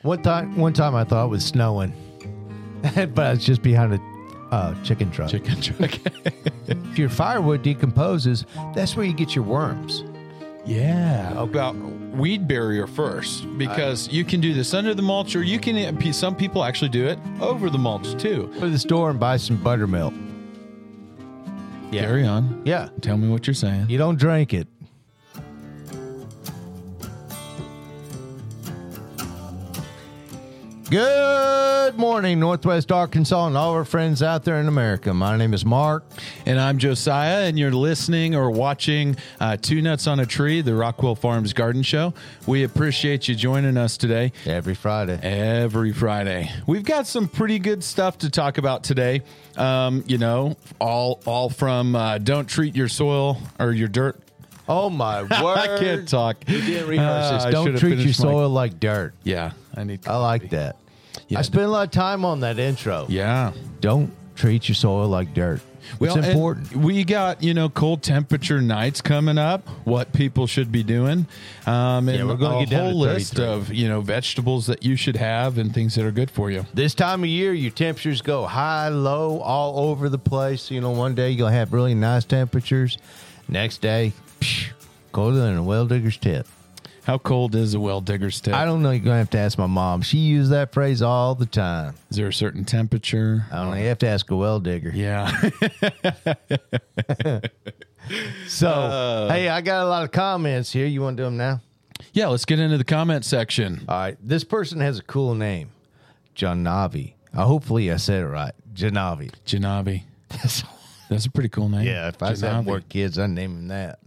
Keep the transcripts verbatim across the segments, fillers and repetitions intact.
One time, one time I thought it was snowing, but it's just behind a uh, chicken truck. Chicken truck. If your firewood decomposes, that's where you get your worms. Yeah. About weed barrier first, because you can do this under the mulch, or you can. Some people actually do it over the mulch too. Go to the store and buy some buttermilk. Yeah. Carry on. Yeah. Tell me what you're saying. You don't drink it. Good morning, Northwest Arkansas, and all our friends out there in America. My name is Mark. And I'm Josiah, and you're listening or watching uh, Two Nuts on a Tree, the Rockwell Farms Garden Show. We appreciate you joining us today. Every Friday. Every Friday. We've got some pretty good stuff to talk about today. Um, you know, all all from uh, don't treat your soil or your dirt. Oh, my word. I can't talk. You didn't rehearse Uh, this. I Don't should've treat your finished my- soil like dirt. Yeah, I need to I like that. Yeah. I spent a lot of time on that intro. Yeah. Don't treat your soil like dirt. Well, it's and important. we got, you know, cold temperature nights coming up, what people should be doing. Um, and Yeah, we're gonna a get down whole to list thirty-three. of, you know, vegetables that you should have and things that are good for you. This time of year, your temperatures go high, low, all over the place. You know, one day you'll have really nice temperatures. Next day, psh, colder than a well digger's tip. How cold is a well digger's tip? I don't know. You're going to have to ask my mom. She used that phrase all the time. Is there a certain temperature? I don't know. You have to ask a well digger. Yeah. So, Uh. hey, I got a lot of comments here. You want to do them now? Yeah, let's get into the comment section. All right. This person has a cool name. Janavi. Uh, hopefully I said it right. Janavi. Janavi. That's a pretty cool name. Yeah, if I had Janavi. more kids, I'd name him that.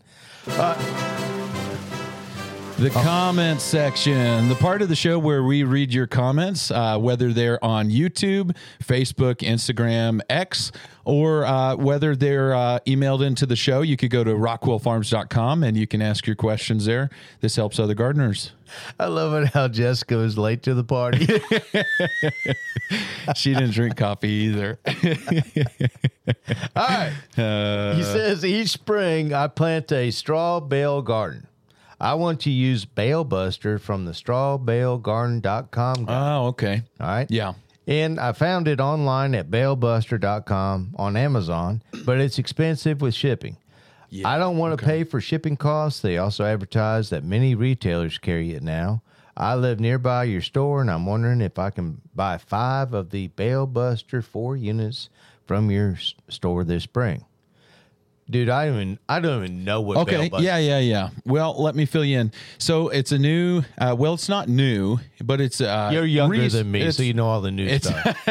The comment section, the part of the show where we read your comments, uh, whether they're on YouTube, Facebook, Instagram, X, or uh, whether they're uh, emailed into the show. You could go to rockwell farms dot com and you can ask your questions there. This helps other gardeners. I love it how Jessica was late to the party. She didn't drink coffee either. All right. Uh, He says, each spring I plant a straw bale garden. I want to use Bale Buster from the straw bale garden dot com. oh, okay. All right. Yeah. And I found it online at bale buster dot com on Amazon, but it's expensive with shipping. Yeah, I don't want to okay. pay for shipping costs. They also advertise that many retailers carry it now. I live nearby your store, and I'm wondering if I can buy five of the Bale Buster four units from your s- store this spring. Dude, I don't even I don't even know what Okay. Bale Buster. Yeah, yeah, yeah. Well, let me fill you in. So it's a new, uh, well, it's not new, but it's uh, You're younger res- than me, it's- so you know all the new it's stuff.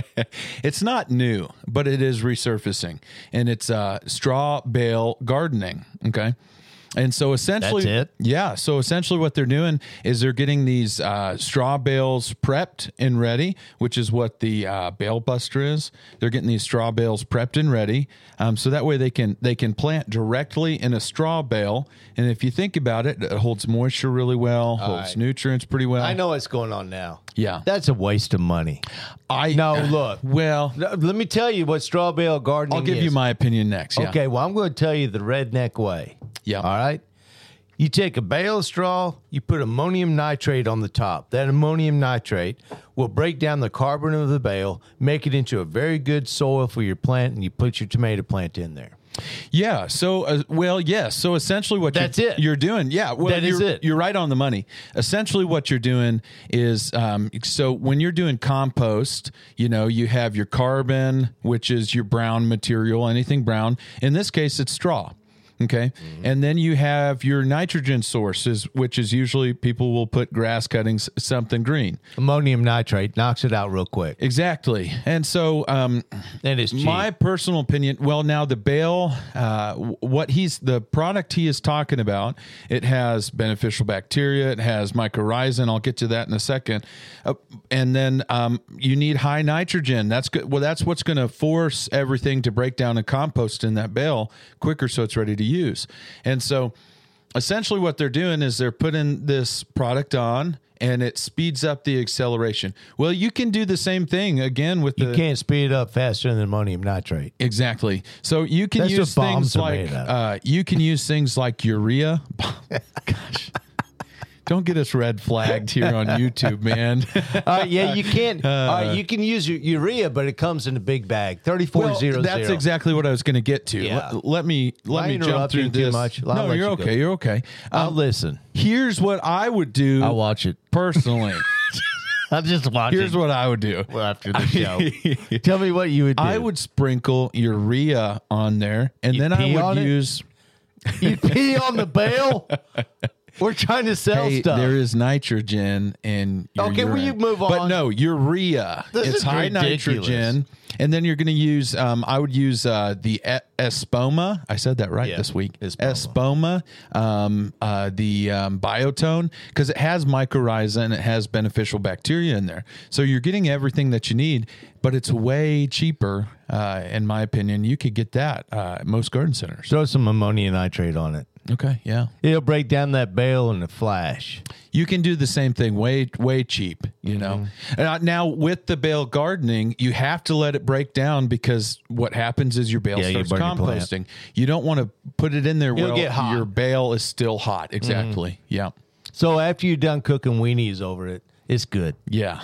it's not new, but it is resurfacing, and it's uh, straw bale gardening. Okay. And so essentially, That's it? yeah. So essentially, what they're doing is they're getting these uh, straw bales prepped and ready, which is what the uh, Bale Buster is. They're getting these straw bales prepped and ready, um, so that way they can they can plant directly in a straw bale. And if you think about it, it holds moisture really well, holds right. nutrients pretty well. I know what's going on now. Yeah. That's a waste of money. I No, look. Well, No, let me tell you what straw bale gardening I'll give is. you my opinion next. Yeah. Okay, well, I'm going to tell you the redneck way. Yeah. All right? You take a bale of straw, you put ammonium nitrate on the top. That ammonium nitrate will break down the carbon of the bale, make it into a very good soil for your plant, and you put your tomato plant in there. Yeah. So, uh, well, yes. So essentially what That's you're, it. you're doing. Yeah. Well, That is you're, it. You're right on the money. Essentially what you're doing is, um, so when you're doing compost, you know, you have your carbon, which is your brown material, anything brown. In this case, it's straw. Okay. Mm-hmm. And then you have your nitrogen sources, which is usually people will put grass cuttings, something green. Ammonium nitrate knocks it out real quick. Exactly. And so, um, And it's cheap. my personal opinion, well, now the bale, uh, what he's, the product he is talking about, it has beneficial bacteria, it has mycorrhizin. I'll get to that in a second. Uh, and then um, you need high nitrogen. That's good. Well, that's what's going to force everything to break down and compost in that bale quicker so it's ready to use. And so essentially what they're doing is they're putting this product on and it speeds up the acceleration. Well, you can do the same thing again with You the can't speed it up faster than ammonium nitrate. exactly. So you can That's use what bombs things are like made of. uh, you can use things like urea. Gosh, Don't get us red flagged here on YouTube, man. Uh, yeah, you can't. Uh, all right, you can use your urea, but it comes in a big bag. Thirty-four Well, zero. that's exactly what I was going to get to. Yeah. Let, let me let I me jump interrupt through you too this. much? I'll No, let you're you go. okay. You're okay. I'll Um, listen. here's what I would do. I'll watch it. personally. I'll just watch Here's it. what I would do. Well, after the show. Tell me what you would do. I would sprinkle urea on there, and You'd then I pee on would it? use. You pee on the bale? We're trying to sell Hey, stuff. there is nitrogen in your Okay, will urine. you move But on? no, urea. This it's is high ridiculous. nitrogen. And then you're going to use, um, I would use uh, the e- Espoma. I said that right Yeah, this week. Espoma. Espoma, um, uh, the um, Biotone, because it has mycorrhiza and it has beneficial bacteria in there. So you're getting everything that you need, but it's way cheaper, uh, in my opinion. You could get that uh, at most garden centers. Throw some ammonium nitrate on it. Okay, yeah. It'll break down that bale in a flash. You can do the same thing, way way cheap. You know. Mm-hmm. Uh, now with the bale gardening, you have to let it break down because what happens is your bale Yeah, you starts burn your plant. composting. You don't want to put it in there It'll while get hot. Mm-hmm. your bale is still hot. Exactly. Yeah. So after you're done cooking weenies over it, it's good. Yeah.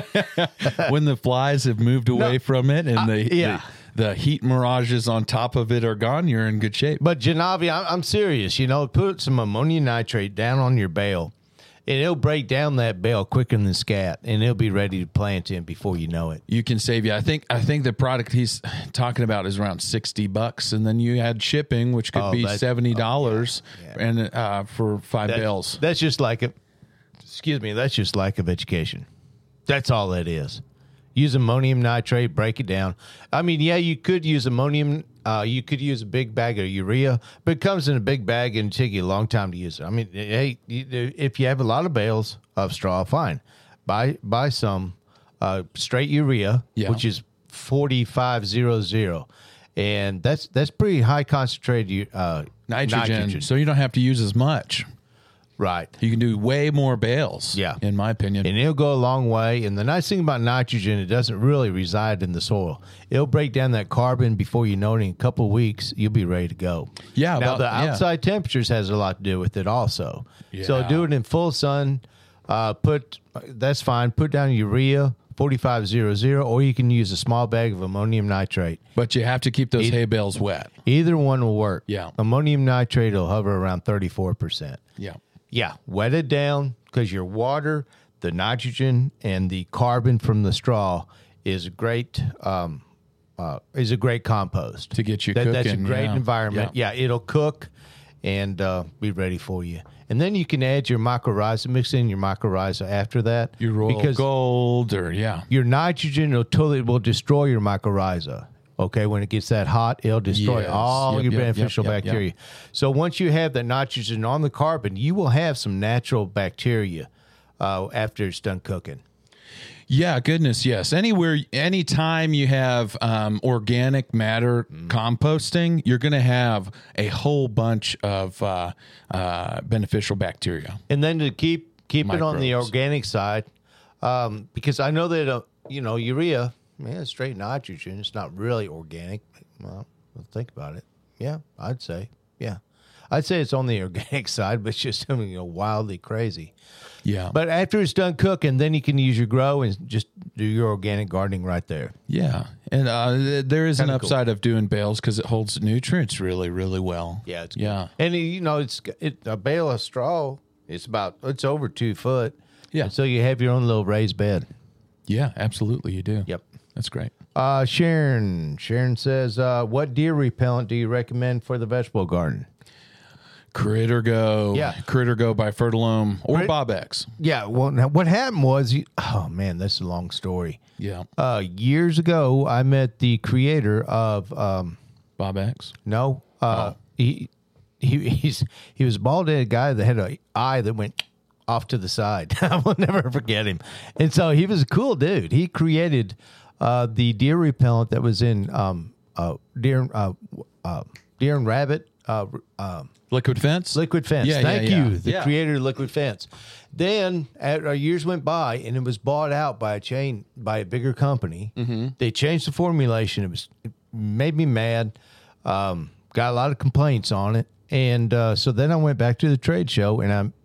When the flies have moved away No, from it and the, yeah. the the heat mirages on top of it are gone, you're in good shape. But Janavi, I'm, I'm serious. You know, put some ammonium nitrate down on your bale, and it'll break down that bale quicker than scat, and it'll be ready to plant in before you know it. You can save you. I think I think the product he's talking about is around sixty bucks, and then you add shipping, which could Oh, be that's- seventy dollars, oh, yeah, yeah. and uh, for five That- bales. That's just like a, excuse me, that's just lack of education. That's all that is. Use ammonium nitrate, break it down. I mean, yeah, you could use ammonium. Uh, you could use a big bag of urea, but it comes in a big bag and it take you a long time to use it. I mean, hey, you- if you have a lot of bales of straw, fine. Buy buy some uh, straight urea, Yeah. which is forty-five hundred, and that's that's pretty high concentrated uh, Nitrogen, nitrogen. so you don't have to use as much. Right. You can do way more bales. Yeah. in my opinion. And it'll go a long way. And the nice thing about nitrogen, it doesn't really reside in the soil. It'll break down that carbon before you know it. In a couple of weeks, you'll be ready to go. Yeah, Now, about- the yeah. outside temperatures has a lot to do with it also. So Yeah. do it in full sun. Uh, put That's fine. Put down urea, forty-five hundred, or you can use a small bag of ammonium nitrate. But you have to keep those hay bales wet. Either one will work. Yeah. Ammonium nitrate will hover around thirty-four percent. Yeah. Yeah, wet it down because your water, the nitrogen, and the carbon from the straw is a great um, uh, is a great compost To get you that, That's a cooking, great yeah. environment. Yeah. it'll cook and uh, be ready for you. And then you can add your mycorrhiza, mix in your mycorrhiza after that. Your royal because gold, or yeah, your nitrogen will totally will destroy your mycorrhiza. Okay, when it gets that hot, it'll destroy Yes. all Yep, your yep, beneficial yep, yep, yep. bacteria. So once you have that nitrogen on the carbon, you will have some natural bacteria uh, after it's done cooking. Yeah, goodness, yes. Anywhere, anytime you have um, organic matter Mm. composting, you're going to have a whole bunch of uh, uh, beneficial bacteria. And then to keep keep it on the Microbes. organic side, um, because I know that uh, you know urea, man, it's straight nitrogen. It's not really organic. Well, think about it. Yeah, I'd say. Yeah, I'd say it's on the organic side, but it's just something you know, wildly crazy. Yeah, But after it's done cooking, then you can use your grow and just do your organic gardening right there. yeah, and uh, th- there is an Kinda cool. upside of doing bales because it holds nutrients really, really well. Yeah, it's yeah, And you know, it's it, a bale of straw. It's about it's over two foot. Yeah. And so you have your own little raised bed. yeah, absolutely, you do. Yep. That's great. Uh, Sharon. Sharon says, uh, "What deer repellent do you recommend for the vegetable garden?" Critter Go, Yeah. Critter Go by Fertilome or Crit- Bobex. Yeah. Well, now what happened was, you, oh man, that's a long story. Yeah, Uh, years ago, I met the creator of um, Bobex. no, uh, Oh. he he he's he was a bald-headed guy that had an eye that went off to the side. I will never forget him. And so he was a cool dude. He created uh, the deer repellent that was in um, uh, deer uh, uh, deer and rabbit. Uh, uh, Liquid Fence. Liquid Fence. Yeah, Thank yeah, yeah. you, the Yeah. creator of Liquid Fence. Then, as our years went by, and it was bought out by a chain, by a bigger company. Mm-hmm. They changed the formulation. It was it made me mad. Um, got a lot of complaints on it, and uh, so then I went back to the trade show, and I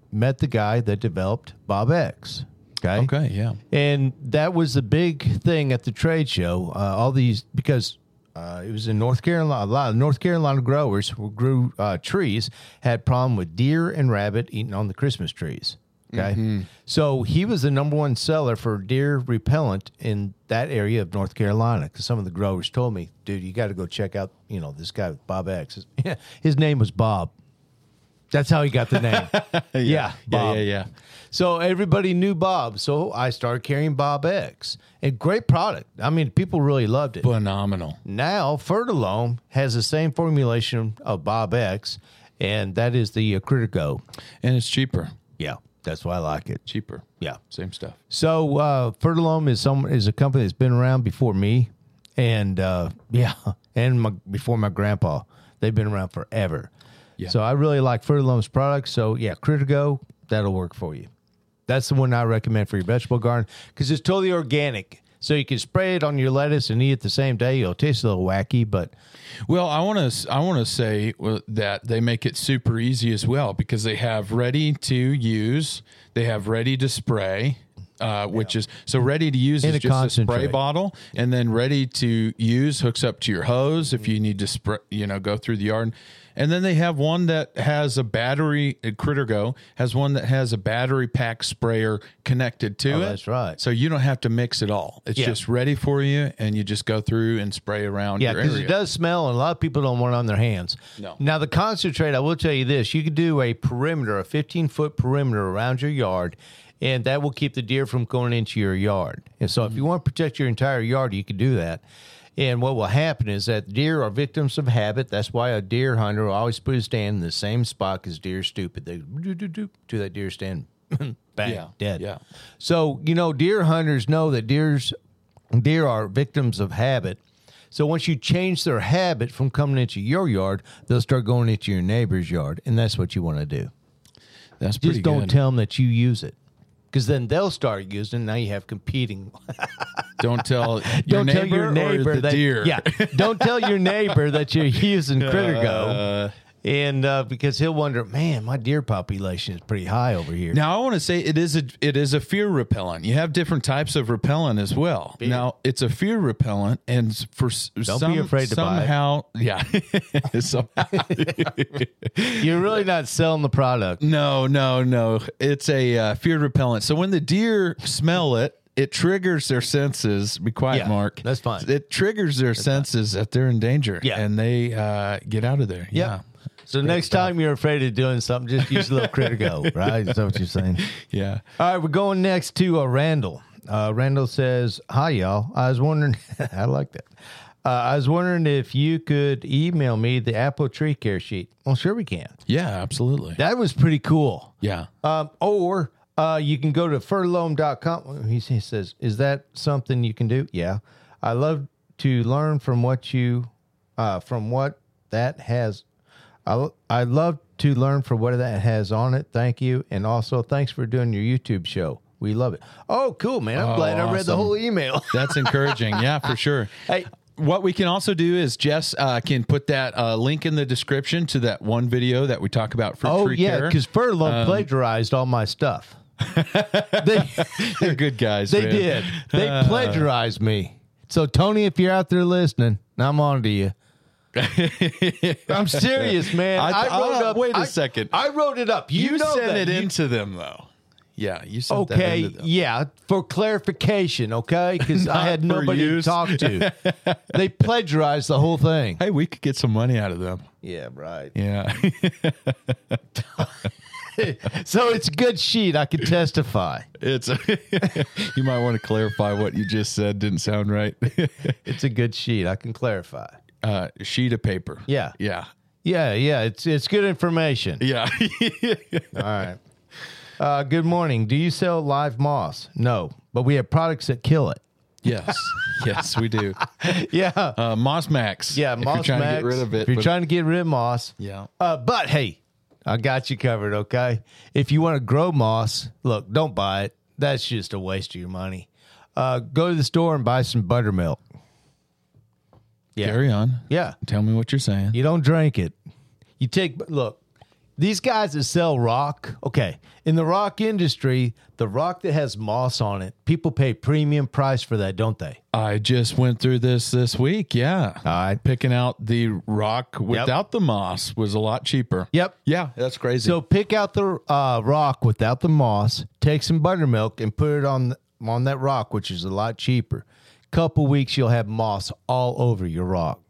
met the guy that developed Bob X. Okay. Okay. Yeah. And that was the big thing at the trade show. Uh, all these, because uh, it was in North Carolina, a lot of North Carolina growers who grew uh, trees had problem with deer and rabbit eating on the Christmas trees. Okay. Mm-hmm. So he was the number one seller for deer repellent in that area of North Carolina. Because some of the growers told me, dude, you got to go check out, you know, this guy with Bob X. His, his name was Bob. That's how he got the name. yeah. yeah, Bob. Yeah, yeah, yeah. So everybody knew Bob. So I started carrying Bob X. And great product. I mean, people really loved it. Phenomenal. Now, Fertilome has the same formulation of Bob X, and that is the uh, Critico. And it's cheaper. Yeah, that's why I like it. Cheaper. Yeah. Same stuff. So uh, Fertilome is some is a company that's been around before me, and uh, yeah, and my, before my grandpa. They've been around forever. Yeah. So I really like Fertilome's products. So yeah, Critico, that'll work for you. That's the one I recommend for your vegetable garden because it's totally organic. So you can spray it on your lettuce and eat it the same day. It'll taste a little wacky, but well, I want to I want to say that they make it super easy as well because they have ready to use, they have ready to spray. Uh, which yeah. is so ready to use In is a just a spray concentrate. bottle, and then ready to use hooks up to your hose if you need to spray, you know, go through the yard. And then they have one that has a battery. Critico has one that has a battery pack sprayer connected to oh, it. That's right. So you don't have to mix it all. It's yeah. just ready for you, and you just go through and spray around. Yeah, your because area. it does smell, and a lot of people don't want it on their hands. No. Now the concentrate, I will tell you this: you could do a perimeter, a fifteen foot perimeter around your yard. And that will keep the deer from going into your yard. And so if you want to protect your entire yard, you can do that. And what will happen is that deer are victims of habit. That's why a deer hunter will always put his stand in the same spot because deer are stupid. They do, do, do, to that deer stand, bang, Yeah, dead. yeah. So, you know, deer hunters know that deer's, deer are victims of habit. So once you change their habit from coming into your yard, they'll start going into your neighbor's yard. And that's what you want to do. That's pretty Just don't good. tell them that you use it. Because then they'll start using it. Now you have competing. Don't tell your don't neighbor tell your neighbor or the that deer. Yeah. Don't tell your neighbor that you're using Critico, Uh, and uh, because he'll wonder, man, my deer population is pretty high over here. Now I want to say it is a it is a fear repellent. You have different types of repellent as well. Fear. Now it's a fear repellent, and for s- Don't some, be afraid to buy it. somehow, yeah, somehow. You're really not selling the product. No, no, no. It's a uh, fear repellent. So when the deer smell it, it triggers their senses. Be quiet, Yeah, Mark. that's fine. It triggers their senses that they're in danger. Yeah. And they uh, get out of there. Yeah. So next time you're afraid of doing something, just use a little Critico, right? Is that what you're saying? Yeah. All right, we're going next to uh, Randall. Uh, Randall says, hi, y'all. I was wondering, I like that. Uh, I was wondering if you could email me the apple tree care sheet. Well, sure we can. Yeah, absolutely. That was pretty cool. Yeah. Um, or uh, you can go to fertilome dot com. He, he says, is that something you can do? Yeah. I love to learn from what you, uh, from what that has. I, I love to learn from what that has on it. Thank you. And also, thanks for doing your YouTube show. We love it. Oh, cool, man. I'm Oh, glad I read the awesome. whole email. That's encouraging. Yeah, for sure. Hey, What we can also do is Jess uh, can put that uh, link in the description to that one video that we talk about for oh, tree yeah, care. because Fertilome Um, plagiarized all my stuff. they They're good guys. they man. did. They Uh, plagiarized me. So, Tony, if you're out there listening, I'm on to you. I'm serious, man. I- I, wrote I- up. wait a I- second. I wrote it up. You, You, know sent that. it You- into them, though. Yeah, you sent that Okay, into them. yeah, for clarification, okay? Because I Not had for nobody to use. talk to. They plagiarized the whole thing. Hey, we could get some money out of them. Yeah, right. Yeah. So it's a good sheet. I can testify. It's you might want to clarify what you just said didn't sound right. It's a good sheet. I can clarify. uh, sheet of paper. Yeah. Yeah. Yeah, yeah. It's it's good information. Yeah. All right. Uh, good morning. Do you sell live moss? No, but we have products that kill it. Yes. Yes, we do. Yeah. Uh, Moss Max. Yeah, if Moss you're trying Max. to get rid of it. If you're but- trying to get rid of moss. yeah. Uh, but hey, I got you covered, okay? If you want to grow moss, look, don't buy it. That's just a waste of your money. Uh, go to the store and buy some buttermilk. Yeah. Carry on. Yeah. Tell me what you're saying. You don't drink it. You take, look, these guys that sell rock, okay, in the rock industry, the rock that has moss on it, people pay premium price for that, don't they? I just went through this this week. Yeah. All right. Picking out the rock without the moss was a lot cheaper. Yep. Yeah, that's crazy. So pick out the uh, rock without the moss, take some buttermilk and put it on on that rock, which is a lot cheaper. Couple weeks, you'll have moss all over your rock.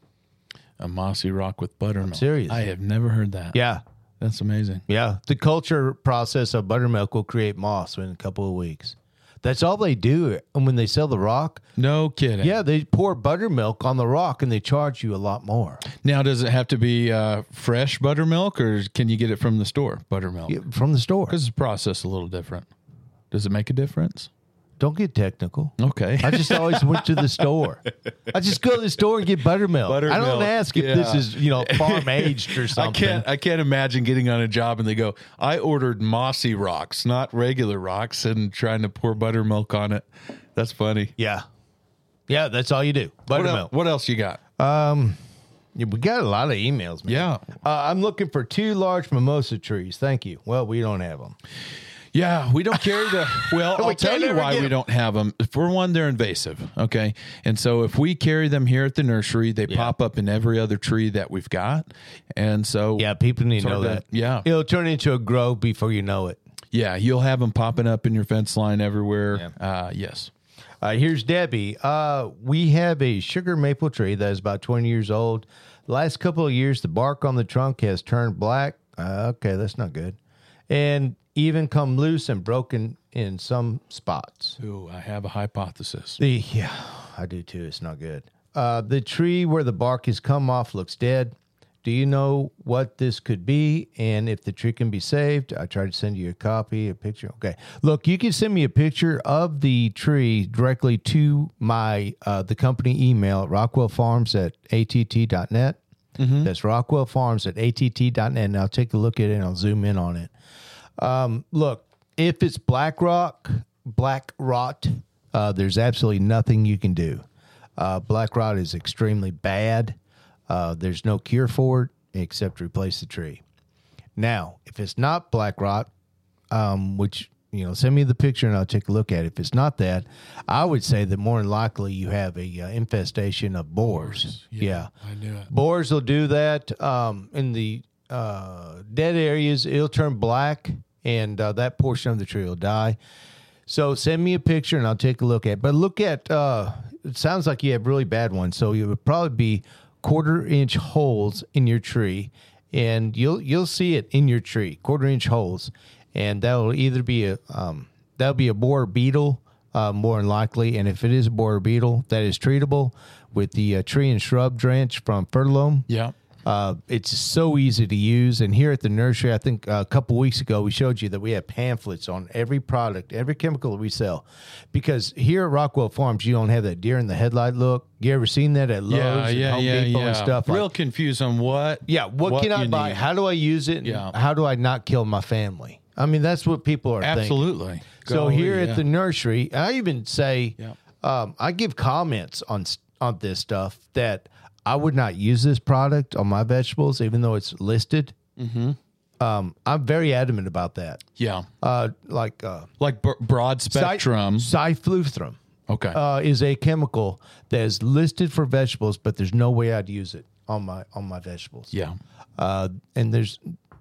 A mossy rock with buttermilk. Serious. I have never heard that. Yeah. That's amazing. Yeah. The culture process of buttermilk will create moss in a couple of weeks. That's all they do. And when they sell the rock, No kidding. yeah, they pour buttermilk on the rock and they charge you a lot more. Now, does it have to be uh, fresh buttermilk, or can you get it from the store, buttermilk? Yeah, from the store. Because the process a little different. Does it make a difference? Don't get technical. Okay. I just always went to the store. I just go to the store and get buttermilk. I Buttermilk, don't ask if yeah. this is, you know, farm aged or I something. can't. I can't imagine getting on a job and they go, "I ordered mossy rocks, not regular rocks," and trying to pour buttermilk on it. That's funny. Yeah. Yeah, that's all you do. What, el- Buttermilk. what else you got? Um, yeah, we got a lot of emails, man. Yeah. Uh, I'm looking for two large mimosa trees. Thank you. Well, we don't have them. Yeah, we don't carry the. Well, We I'll tell can't you ever why get we 'em. don't have them. For one, they're invasive. Okay, and so if we carry them here at the nursery, they pop up in every other tree that we've got, and so Yeah, people need to It's know hard that. to- yeah. It'll turn into a grove before you know it. yeah, you'll have them popping up in your fence line everywhere. Uh, yes. Uh, here's Debbie. Uh, we have a sugar maple tree that is about twenty years old. The last couple of years, the bark on the trunk has turned black. Uh, okay, that's not good. And even come loose and broken in some spots. Ooh, I have a hypothesis. The yeah, I do too. It's not good. Uh, the tree where the bark has come off looks dead. Do you know what this could be and if the tree can be saved? I tried to send you a copy, a picture. Okay, look, you can send me a picture of the tree directly to my uh, the company email at Rockwell Farms at A T T dot net. Mm-hmm. That's Rockwell Farms at A T T dot net, and I'll take a look at it and I'll zoom in on it. Um, look, if it's black rock, black rot, uh, there's absolutely nothing you can do. Uh, black rot is extremely bad. Uh, there's no cure for it except replace the tree. Now, if it's not black rot, um, which, you know, send me the picture and I'll take a look at it. If it's not that, I would say that more than likely you have a uh, infestation of boars. Yeah. I knew it. Boars will do that. Um, in the uh, dead areas, it'll turn black, and uh, that portion of the tree will die. So send me a picture, and I'll take a look at it. But look at, uh, it sounds like you have really bad ones, so it would probably be quarter-inch holes in your tree, and you'll you'll see it in your tree, quarter-inch holes, and that will either be a um, that'll be a borer beetle, uh, more than likely, and if it is a borer beetle, that is treatable with the uh, tree and shrub drench from Fertilome. Yeah. Uh, it's so easy to use. And here at the nursery, I think uh, a couple weeks ago, we showed you that we have pamphlets on every product, every chemical that we sell. Because here at Rockwell Farms, you don't have that deer in the headlight look. You ever seen that at Lowe's Yeah, and yeah, Home yeah, Depot yeah. and stuff? Real Like, confused on what. yeah, what, can I you buy? need. How do I use it? And Yeah. how do I not kill my family? I mean, that's what people are thinking. Absolutely. So Golly, here yeah. at the nursery, I even say, Yeah. um, I give comments on on this stuff that I would not use this product on my vegetables, even though it's listed. Mm-hmm. Um, I'm very adamant about that. Yeah. Uh, like uh, Like b- broad spectrum. Cyfluthrum Okay. uh, is a chemical that is listed for vegetables, but there's no way I'd use it on my on my vegetables. yeah. Uh, and there's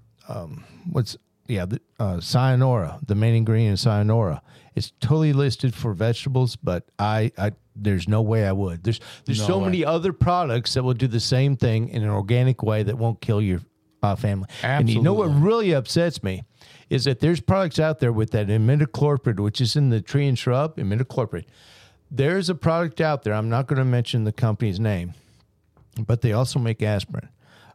um, what's yeah, the, uh, cyanura, the main ingredient is cyanura. It's totally listed for vegetables, but I, I there's no way I would. There's there's No so way. many other products that will do the same thing in an organic way that won't kill your uh, family. And you know what Absolutely. really upsets me is that there's products out there with that imidacloprid, which is in the tree and shrub, imidacloprid. There's a product out there. I'm not going to mention the company's name, but they also make aspirin.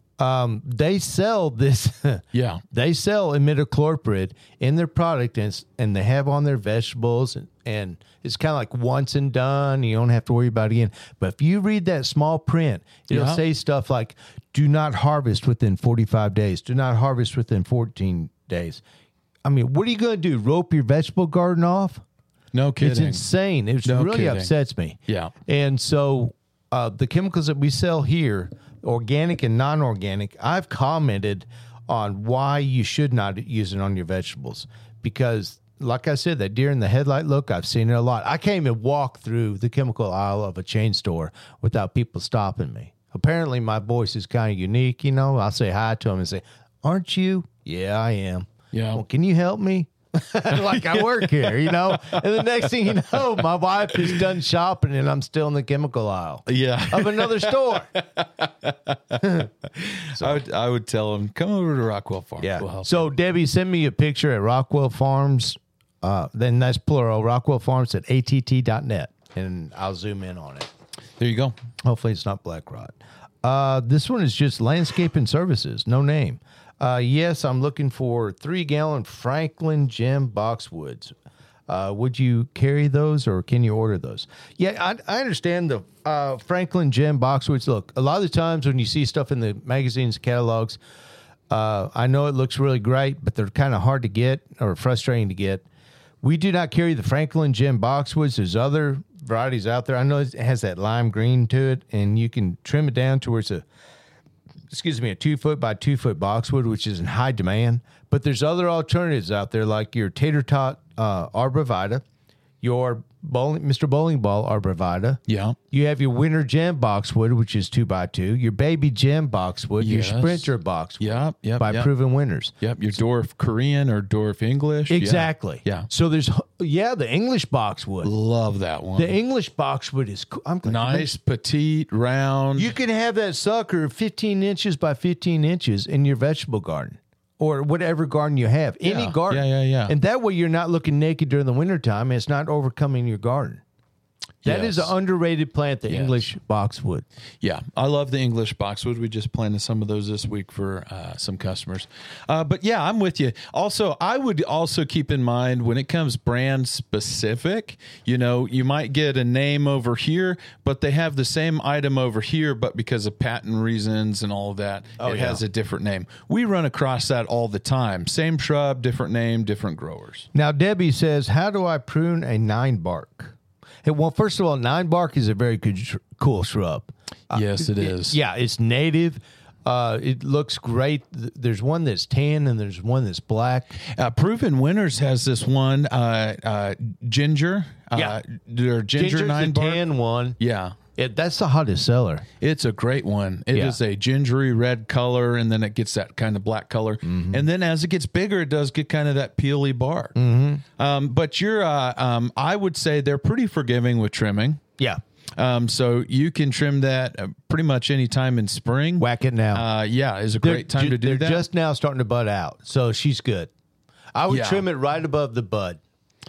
Um, they sell this. Yeah. They sell imidacloprid in their product, and, and they have on their vegetables, and, and it's kind of like once and done. You don't have to worry about it again. But if you read that small print, it'll Yeah. say stuff like, do not harvest within forty-five days. Do not harvest within fourteen days. I mean, what are you going to do? Rope your vegetable garden off? No It's kidding. insane. It No really kidding. upsets me. Yeah. And so uh, the chemicals that we sell here, organic and non-organic, I've commented on why you should not use it on your vegetables. Because, like I said, that deer in the headlight look, I've seen it a lot. I can't even walk through the chemical aisle of a chain store without people stopping me. Apparently, my voice is kind of unique, you know. I'll say hi to them and say, "Aren't you?" "Yeah, I am." Yeah. "Well, can you help me?" Like I work here, you know. And the next thing you know, my wife is done shopping and I'm still in the chemical aisle Yeah. of another store. So, I would I would tell them, come over to Rockwell Farm. Yeah. We'll help So Debbie, send me a picture at Rockwell Farms. Uh, then that's plural. Rockwell Farms at A T T dot net, and I'll zoom in on it. you. There you go. Hopefully, it's not Black Rod. Uh, this one is just landscaping services, no name. Uh, yes, I'm looking for three gallon Franklin Gem boxwoods. Uh, would you carry those, or can you order those? Yeah, I, I understand the uh, Franklin Gem boxwoods. Look, a lot of the times when you see stuff in the magazines, catalogs, uh, I know it looks really great, but they're kind of hard to get or frustrating to get. We do not carry the Franklin Gem boxwoods. There's other varieties out there. I know it has that lime green to it, and you can trim it down to where it's a, excuse me, a two foot by two foot boxwood, which is in high demand. But there's other alternatives out there, like your tater tot uh, arborvitae, your bowling, Mister Bowling Ball arborvitae. Yeah. You have your winter gem boxwood, which is two by two. Your baby gem boxwood. Yes. Your sprinter boxwood. Yep, yep, by yep. Proven Winners. Yep. Your dwarf Korean or dwarf English. Yeah. Exactly. Yeah. So there's yeah the English boxwood. Love that one. The English boxwood is cool. I'm glad. Nice, petite, round. You can have that sucker fifteen inches by fifteen inches in your vegetable garden or whatever garden you have. Any Yeah, garden. yeah, yeah, yeah. And that way you're not looking naked during the wintertime and it's not overcoming your garden. That is Yes. an underrated plant, the Yes. English boxwood. Yeah, I love the English boxwood. We just planted some of those this week for uh, some customers. Uh, but yeah, I'm with you. Also, I would also keep in mind when it comes brand specific, you know, you might get a name over here, but they have the same item over here, but because of patent reasons and all of that, Oh, it yeah. has a different name. We run across that all the time. Same shrub, different name, different growers. Now, Debbie says, how do I prune a nine bark? Hey, well, first of all, nine bark is a very good, sh- cool shrub. Yes, it is. Yeah, it's native. Uh, it looks great. Th- There's one that's tan and there's one that's black. Uh, Proven Winners has this one, uh, uh, ginger. Uh, Yeah. Their ginger Ginger's nine the bark. tan one. Yeah. It, that's the hottest seller. It's a great one. It is Yeah. a gingery red color, and then it gets that kind of black color. Mm-hmm. And then as it gets bigger, it does get kind of that peely bark. Mm-hmm. Um, but you're, uh, um, I would say they're pretty forgiving with trimming. Yeah. Um, so you can trim that uh, pretty much any time in spring. Whack it now. Uh, yeah, is a They're great time ju- to do they're that. just now starting to bud out, so she's good. I would Yeah. trim it right above the bud.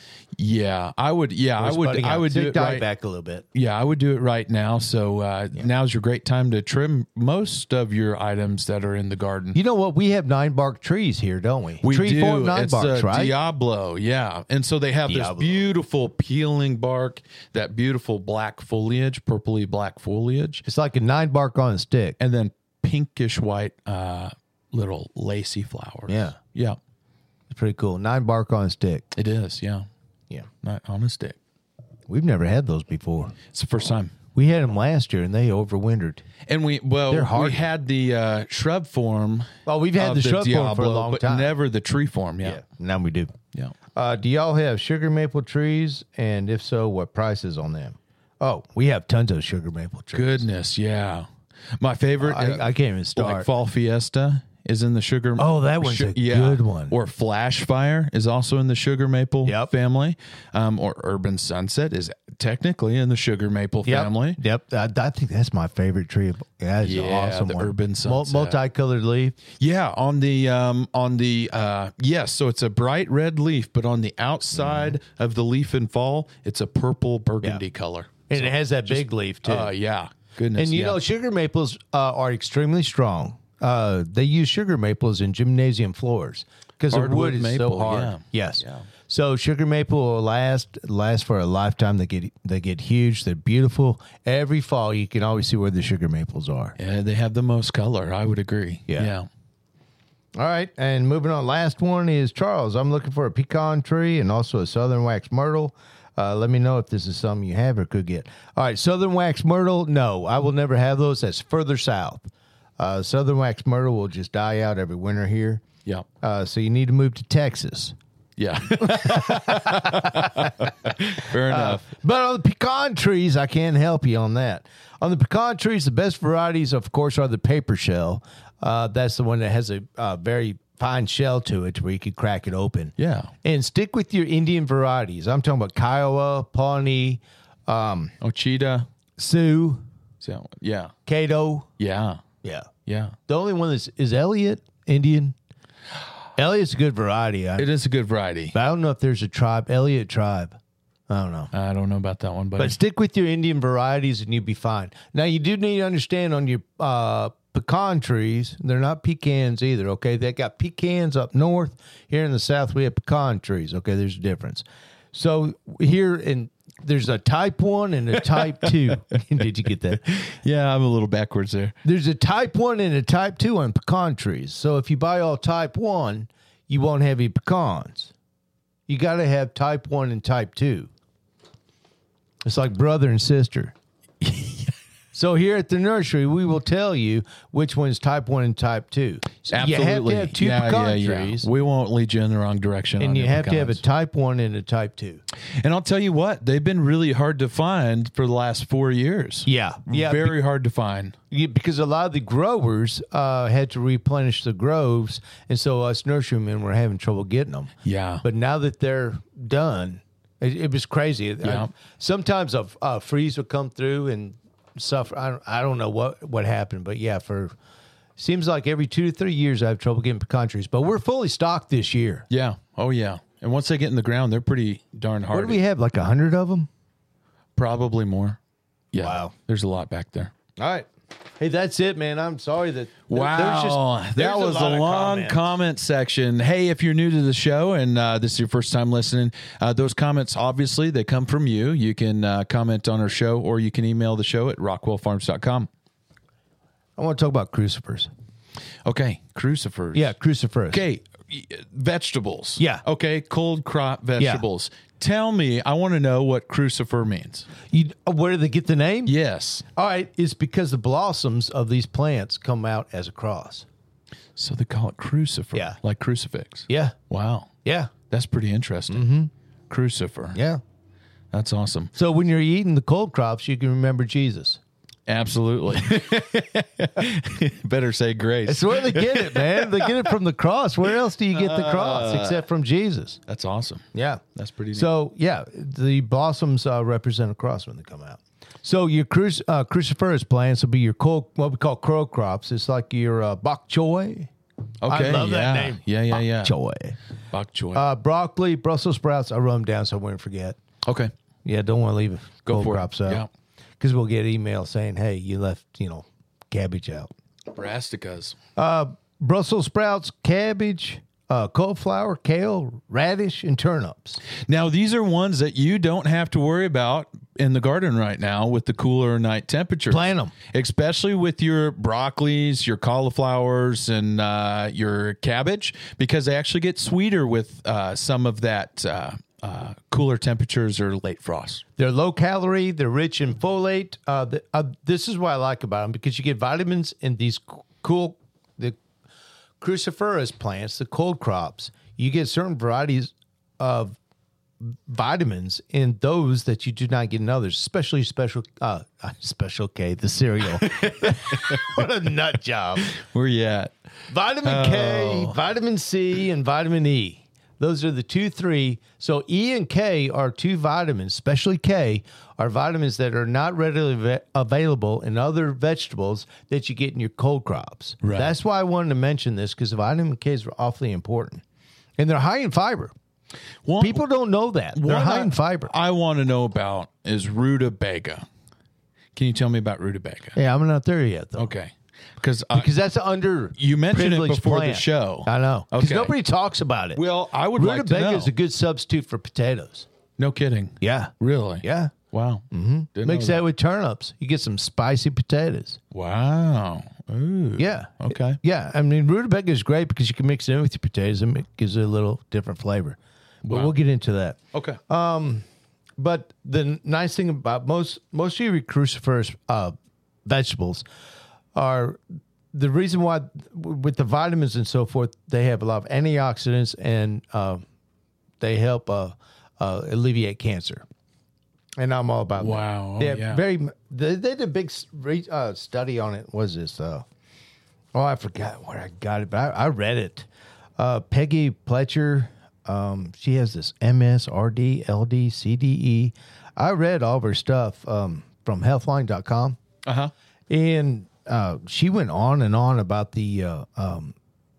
yeah, I would. Yeah, I It's would. budding I out. would So do it dial right. back a little bit. Yeah, I would do it right now. So uh, now's your great time to trim most of your items that are in the garden. You know what? We have nine bark trees here, don't we? We Tree do. form nine it's barks, a right? Diablo, yeah. And so they have Diablo. this beautiful peeling bark, that beautiful black foliage, purpley black foliage, It's like a nine bark on a stick. and then pinkish white uh, little lacy flowers. Yeah. Yeah, It's pretty cool. Nine bark on a stick. it is. Yeah. Yeah. Not on a stick. We've never had those before. It's the first time. We had them last year and they overwintered. And we, well, They're we hard. had the uh, shrub form. Well, we've had of the shrub form for a Diablo, long but time. never the tree form. Yeah. Yeah. Now we do. Yeah. Uh, do y'all have sugar maple trees? And if so, what prices on them? Oh, we have tons of sugar maple trees. Goodness. Yeah. My favorite. I, uh, I can't even start. Like Fall Fiesta is in the sugar. Oh, that one's a good one. Or Flash Fire is also in the sugar maple Yep. family. Um, or Urban Sunset is technically in the sugar maple Yep. family. Yep. I, I think that's my favorite tree. That is Yeah, an awesome the one. Urban Mul- Sunset. multicolored leaf. Yeah, on the um, on the uh, yes, so it's a bright red leaf, but on the outside Mm-hmm. of the leaf in fall, it's a purple burgundy Yeah. color. And it has that big leaf, too. Uh, yeah, goodness. and you yeah. know, sugar maples uh, are extremely strong. Uh, they use sugar maples in gymnasium floors because the Hardwood wood is maple, so hard. yeah. Yes. Yeah. So sugar maple will last last for a lifetime. They get they get huge. They're beautiful. Every fall, you can always see where the sugar maples are. yeah, they have the most color. I would agree. Yeah. yeah. All right, and moving on. Last one is Charles. I'm looking for a pecan tree and also a southern wax myrtle. Uh, let me know if this is something you have or could get. All right, southern wax myrtle. No, I will never have those. That's further south. Uh, southern wax myrtle will just die out every winter here. Yeah. Uh, so you need to move to Texas. Yeah. Fair enough. Uh, but on the pecan trees, I can't help you on that. On the pecan trees, the best varieties, of course, are the paper shell. Uh, that's the one that has a uh, very fine shell to it where you can crack it open. Yeah. And stick with your Indian varieties. I'm talking about Kiowa, Pawnee, um, Ochita. Sioux, So, yeah. Cato. Yeah. Yeah. Yeah. The only one that's is Elliott Indian. Elliott's a good variety. I, It is a good variety. but I don't know if there's a tribe, Elliott tribe. I don't know. I don't know about that one, but, But stick with your Indian varieties and you'll be fine. Now, you do need to understand on your uh, pecan trees, they're not pecans either, okay? They got pecans up north. Here in the south, we have pecan trees, okay? There's a difference. So here in there's a type one and a type two. Did you get that? yeah, I'm a little backwards there. There's a type one and a type two on pecan trees. So if you buy all type one, you won't have any pecans. You got to have type one and type two. It's like brother and sister. So here at the nursery, we will tell you which one's type one and type two. So Absolutely. You have to have two yeah, pecan yeah, trees. yeah. We won't lead you in the wrong direction. And on you your have to have a pecans. type one and a type two. And I'll tell you what, they've been really hard to find for the last four years. Yeah. Yeah. Very hard to find. Yeah, because a lot of the growers uh, had to replenish the groves, and so us nurserymen were having trouble getting them. Yeah. But now that they're done, it, it was crazy. Yeah. I, sometimes a, a freeze would come through and stuff. I don't, I don't know what, what happened, but yeah, for seems like every two to three years I have trouble getting pecan trees. But we're fully stocked this year. Yeah. Oh, yeah. And once they get in the ground, they're pretty darn hard. What do we have? Like a hundred of them? Probably more. Yeah. Wow. There's a lot back there. All right. Hey, that's it, man. I'm sorry that. Wow, there's just, that there's was a, lot of long comments. comment section. Hey, if you're new to the show and uh, this is your first time listening, uh, those comments, obviously, they come from you. You can uh, comment on our show or you can email the show at rockwell farms dot com. I want to talk about crucifers. Okay, crucifers. Yeah, crucifers. Okay, vegetables. Yeah. Okay, cold crop vegetables. Tell me, I want to know what crucifer means. You, where did they get the name? Yes. All right, it's because the blossoms of these plants come out as a cross. So they call it crucifer. Yeah. Like crucifix. Yeah, Wow. yeah, That's pretty interesting. Mm-hmm. Crucifer. yeah. That's awesome. So when you're eating the cold crops, you can remember Jesus. Absolutely. Better say grace. That's where they get it, man. They get it from the cross. Where else do you get the cross except from Jesus? That's awesome. Yeah. That's pretty neat. So, yeah, the blossoms uh, represent a cross when they come out. So your cruc- uh, cruciferous plants will be your cold, what we call crow crops. It's like your uh, bok choy. okay. I love yeah. that name. Yeah, yeah, yeah. Choy. Bok choy. Uh, broccoli, Brussels sprouts. I run them down so I wouldn't forget. okay. Yeah, don't want to leave Go cold for it. crops out. Yeah. Because we'll get email saying, hey, you left, you know, cabbage out. Brassicas. Uh, Brussels sprouts, cabbage, uh, cauliflower, kale, radish, and turnips. Now, these are ones that you don't have to worry about in the garden right now with the cooler night temperatures. Plant 'em. Especially with your broccolis, your cauliflowers, and uh, your cabbage, because they actually get sweeter with uh, some of that uh, uh, cooler temperatures or late frost. They're low calorie. They're rich in folate. Uh, the, uh, this is what I like about them because you get vitamins in these c- cool, the cruciferous plants, the cold crops. You get certain varieties of vitamins in those that you do not get in others, especially special, uh, special K, the cereal. What a nut job. Where you at? Vitamin K, vitamin C, and vitamin E. Those are the two, three. So E and K are two vitamins, especially K, are vitamins that are not readily va- available in other vegetables that you get in your cold crops. Right. That's why I wanted to mention this because vitamin Ks are awfully important. And they're high in fiber. One, People don't know that. They're one high I- in fiber. I want to know about is rutabaga. Can you tell me about rutabaga? Yeah, I'm not there yet, though. Okay. Because Because that's an under You mentioned it privileged before the plant. show. I know. Because Okay. nobody talks about it. Well, I would like to Rutabaga know. is a good substitute for potatoes. No kidding. Yeah. Really? Yeah. Wow. Mm-hmm. Mix that with turnips. You get some spicy potatoes. Wow. Ooh. Yeah. Okay. Yeah. I mean, rutabaga is great because you can mix it in with your potatoes and it gives it a little different flavor. But Wow. we'll get into that. Okay. But the nice thing about most most of your cruciferous uh, vegetables are the reason why with the vitamins and so forth, they have a lot of antioxidants and uh, they help uh, uh, alleviate cancer. And I'm all about Wow. that. Oh, Yeah, yeah. very. They, they did a big uh, study on it. What was this? Uh, oh, I forgot where I got it, but I, I read it. Uh, Peggy Pletcher, um, she has this M S, R D, L D, C D E. I read all of her stuff um, from healthline dot com. Uh-huh. And uh, she went on and on about the uh, um,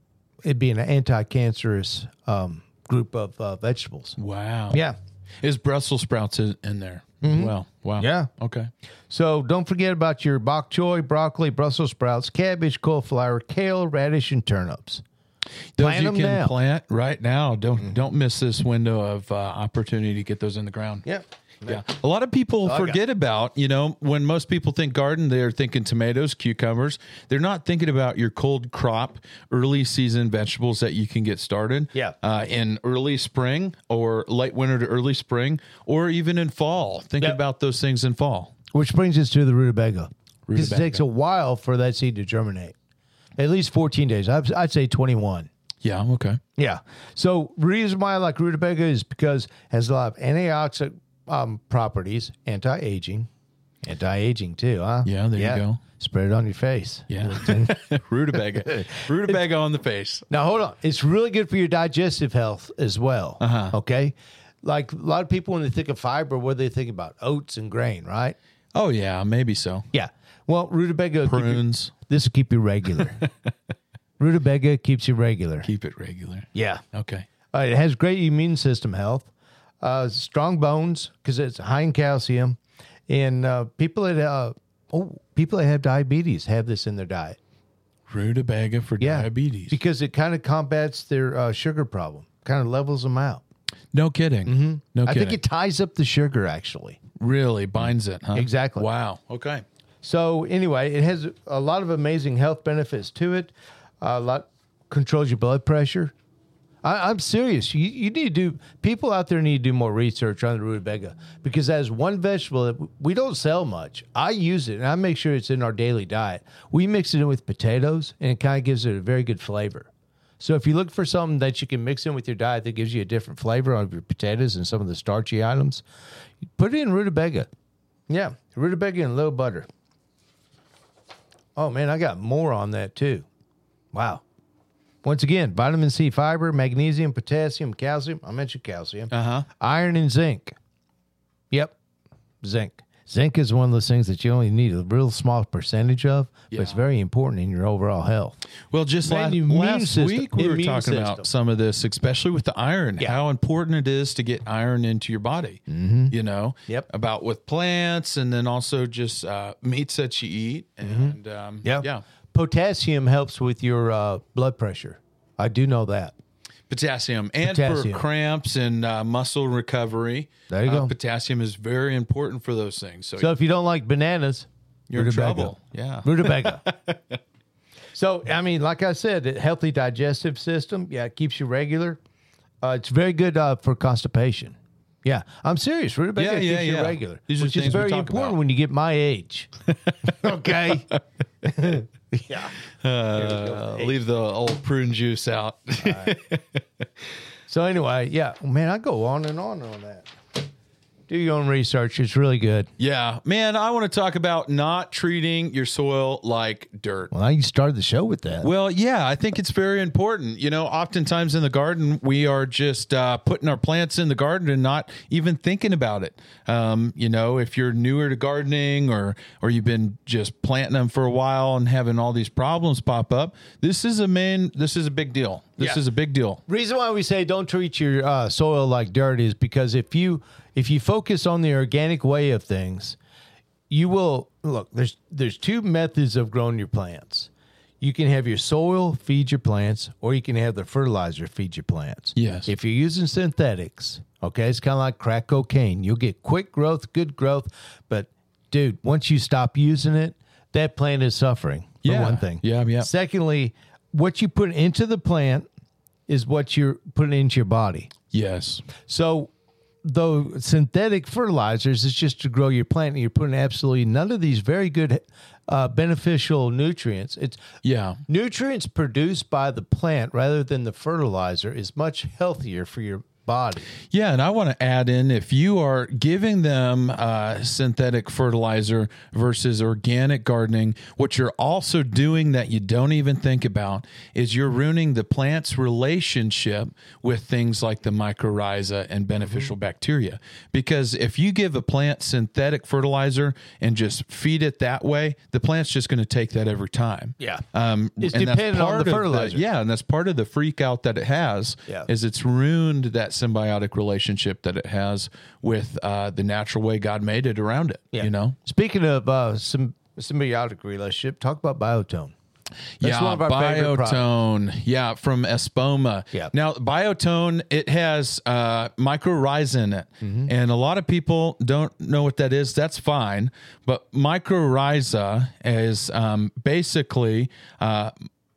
it being an anti-cancerous um, group of uh, vegetables. Wow. Yeah. Is Brussels sprouts in, in there? Mm-hmm. Well, wow. Yeah. Okay. So don't forget about your bok choy, broccoli, Brussels sprouts, cabbage, cauliflower, kale, radish, and turnips. Those Plant you them can now. plant right now. Don't don't miss this window of uh, opportunity to get those in the ground. Yep. Yeah. A lot of people I got- forget about, you know, when most people think garden, they're thinking tomatoes, cucumbers. They're not thinking about your cold crop, early season vegetables that you can get started Yeah. uh, in early spring or late winter to early spring, or even in fall. Think Yep. about those things in fall. Which brings us to the rutabaga. Because it Rutabaga. takes a while for that seed to germinate. At least fourteen days. I'd, I'd say twenty-one. Yeah. Okay. Yeah. So reason why I like rutabaga is because it has a lot of antioxidant um, properties, anti-aging, anti-aging too, huh? Yeah, there you go. Spread it on your face. Yeah. Rutabaga. Rutabaga on the face. Now hold on. It's really good for your digestive health as well. Uh-huh. Okay. Like a lot of people when they think of fiber, what do they think about? Oats and grain, right? Oh, yeah. Maybe so. Yeah. Well, rutabaga will keep you- Prunes. this will keep you regular. Rutabaga keeps you regular. Keep it regular. Yeah. Okay. Uh, it has great immune system health, uh, strong bones because it's high in calcium, and uh, people that uh, oh people that have diabetes have this in their diet. Rutabaga for Yeah, diabetes. because it kind of combats their uh, sugar problem, kind of levels them out. No kidding. Mm-hmm. No I kidding. think it ties up the sugar actually. really binds it, huh? Exactly. Wow. Okay. So anyway, it has a lot of amazing health benefits to it. A lot controls your blood pressure. I, I'm serious. You, you need to do. People out there need to do more research on the rutabaga because as one vegetable that we don't sell much. I use it and I make sure it's in our daily diet. We mix it in with potatoes and it kind of gives it a very good flavor. So if you look for something that you can mix in with your diet that gives you a different flavor of your potatoes and some of the starchy items, put it in rutabaga. Yeah, rutabaga and a little butter. Oh man, I got more on that too. Wow. Once again, vitamin C, fiber, magnesium, potassium, calcium. I mentioned calcium. Uh-huh. Iron and zinc. Yep. Zinc. Zinc is one of those things that you only need a real small percentage of, but it's Yeah. very important in your overall health. Well, just Man, last, the immune last system- week we were immune talking system. about some of this, especially with the iron, Yeah. how important it is to get iron into your body. Mm-hmm. You know, Yep. about with plants and then also just uh, meats that you eat. And um, Yeah. yeah, Potassium helps with your uh, blood pressure. I do know that. potassium and Potassium. for cramps and uh, muscle recovery. There you uh, go. Potassium is very important for those things. So, So if you don't like bananas, you're in rutabaga. trouble. Yeah. Rutabaga. So, I mean, like I said, a healthy digestive system. Yeah, it keeps you regular. Uh, it's very good uh, for constipation. Yeah, I'm serious. Rutabaga Yeah, keeps yeah, you yeah. regular, These are which is things we very talk important about. when you get my age. Okay. yeah. Uh, leave the old prune juice out. So anyway, yeah, man, I go on and on on that. Do your own research. It's really good. Yeah, man, I want to talk about not treating your soil like dirt. Well, now you started the show with that. Well, yeah, I think it's very important. You know, oftentimes in the garden, we are just uh, putting our plants in the garden and not even thinking about it. Um, you know, if you're newer to gardening or or you've been just planting them for a while and having all these problems pop up, this is a main. This is a big deal. This Yeah. is a big deal. Reason why we say don't treat your uh, soil like dirt is because if you if you focus on the organic way of things, you will look. There's there's two methods of growing your plants. You can have your soil feed your plants, or you can have the fertilizer feed your plants. Yes. If you're using synthetics, okay, it's kind of like crack cocaine. You'll get quick growth, good growth, but dude, once you stop using it, that plant is suffering. For Yeah. one thing. Yeah, yeah. Secondly, what you put into the plant is what you're putting into your body. Yes. So though synthetic fertilizers is just to grow your plant, and you're putting absolutely none of these very good uh, beneficial nutrients. It's Yeah. nutrients produced by the plant rather than the fertilizer is much healthier for your body. Yeah, and I want to add in, if you are giving them uh, synthetic fertilizer versus organic gardening, what you're also doing that you don't even think about is you're ruining the plant's relationship with things like the mycorrhiza and beneficial mm-hmm. bacteria. Because if you give a plant synthetic fertilizer and just feed it that way, the plant's just going to take that every time. Yeah. Um, it's and dependent that's part on the of fertilizer. yeah, and that's part of the freak out that it has Yeah. is it's ruined that symbiotic relationship that it has with uh, the natural way God made it around it. Yeah. You know? Speaking of uh, some symbiotic relationship, talk about Biotone. That's yeah, one of our favorite products. Biotone. Yeah, from Espoma. Yeah. Now, Biotone, it has uh, mycorrhiza in it. Mm-hmm. And a lot of people don't know what that is. That's fine. But mycorrhiza is um, basically... Uh,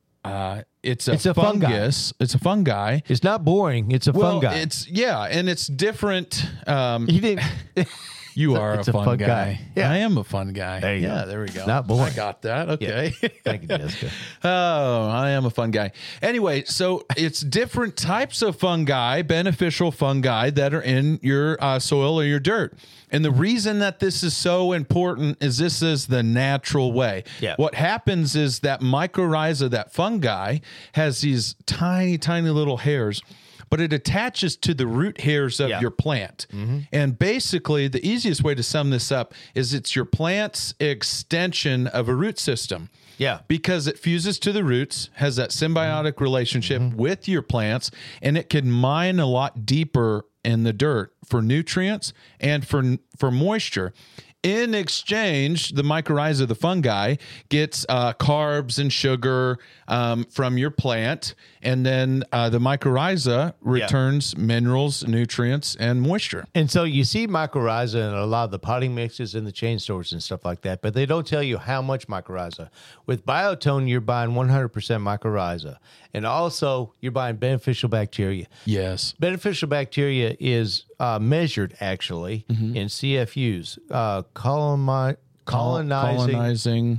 uh, It's a, it's a fungus. fungi. It's a fungi. It's not boring. It's a well, fungi. It's yeah, and it's different. Um, He didn't. you it's are a, a, it's a fun, fun guy. guy. Yeah. I am a fun guy. There you yeah, go. there we go. Not boring. I got that. Okay. Yeah. Thank you, Jessica. Oh, I am a fun guy. Anyway, so it's different types of fungi, beneficial fungi that are in your uh, soil or your dirt. And the reason that this is so important is this is the natural way. Yeah. What happens is that mycorrhiza, that fungi, has these tiny, tiny little hairs, but it attaches to the root hairs of Yeah. your plant. Mm-hmm. And basically, the easiest way to sum this up is it's your plant's extension of a root system. Yeah. Because it fuses to the roots, has that symbiotic relationship Mm-hmm. with your plants, and it can mine a lot deeper in the dirt for nutrients and for for moisture. In exchange, the mycorrhiza, the fungi, gets uh, carbs and sugar um, from your plant, and then uh, the mycorrhiza returns yeah. minerals, nutrients, and moisture. And so you see mycorrhiza in a lot of the potting mixes in the chain stores and stuff like that, but they don't tell you how much mycorrhiza. With Biotone, you're buying one hundred percent mycorrhiza, and also you're buying beneficial bacteria. Yes. Beneficial bacteria is uh, measured, actually, mm-hmm. in C F Us, uh, coloni- colonizing, colonizing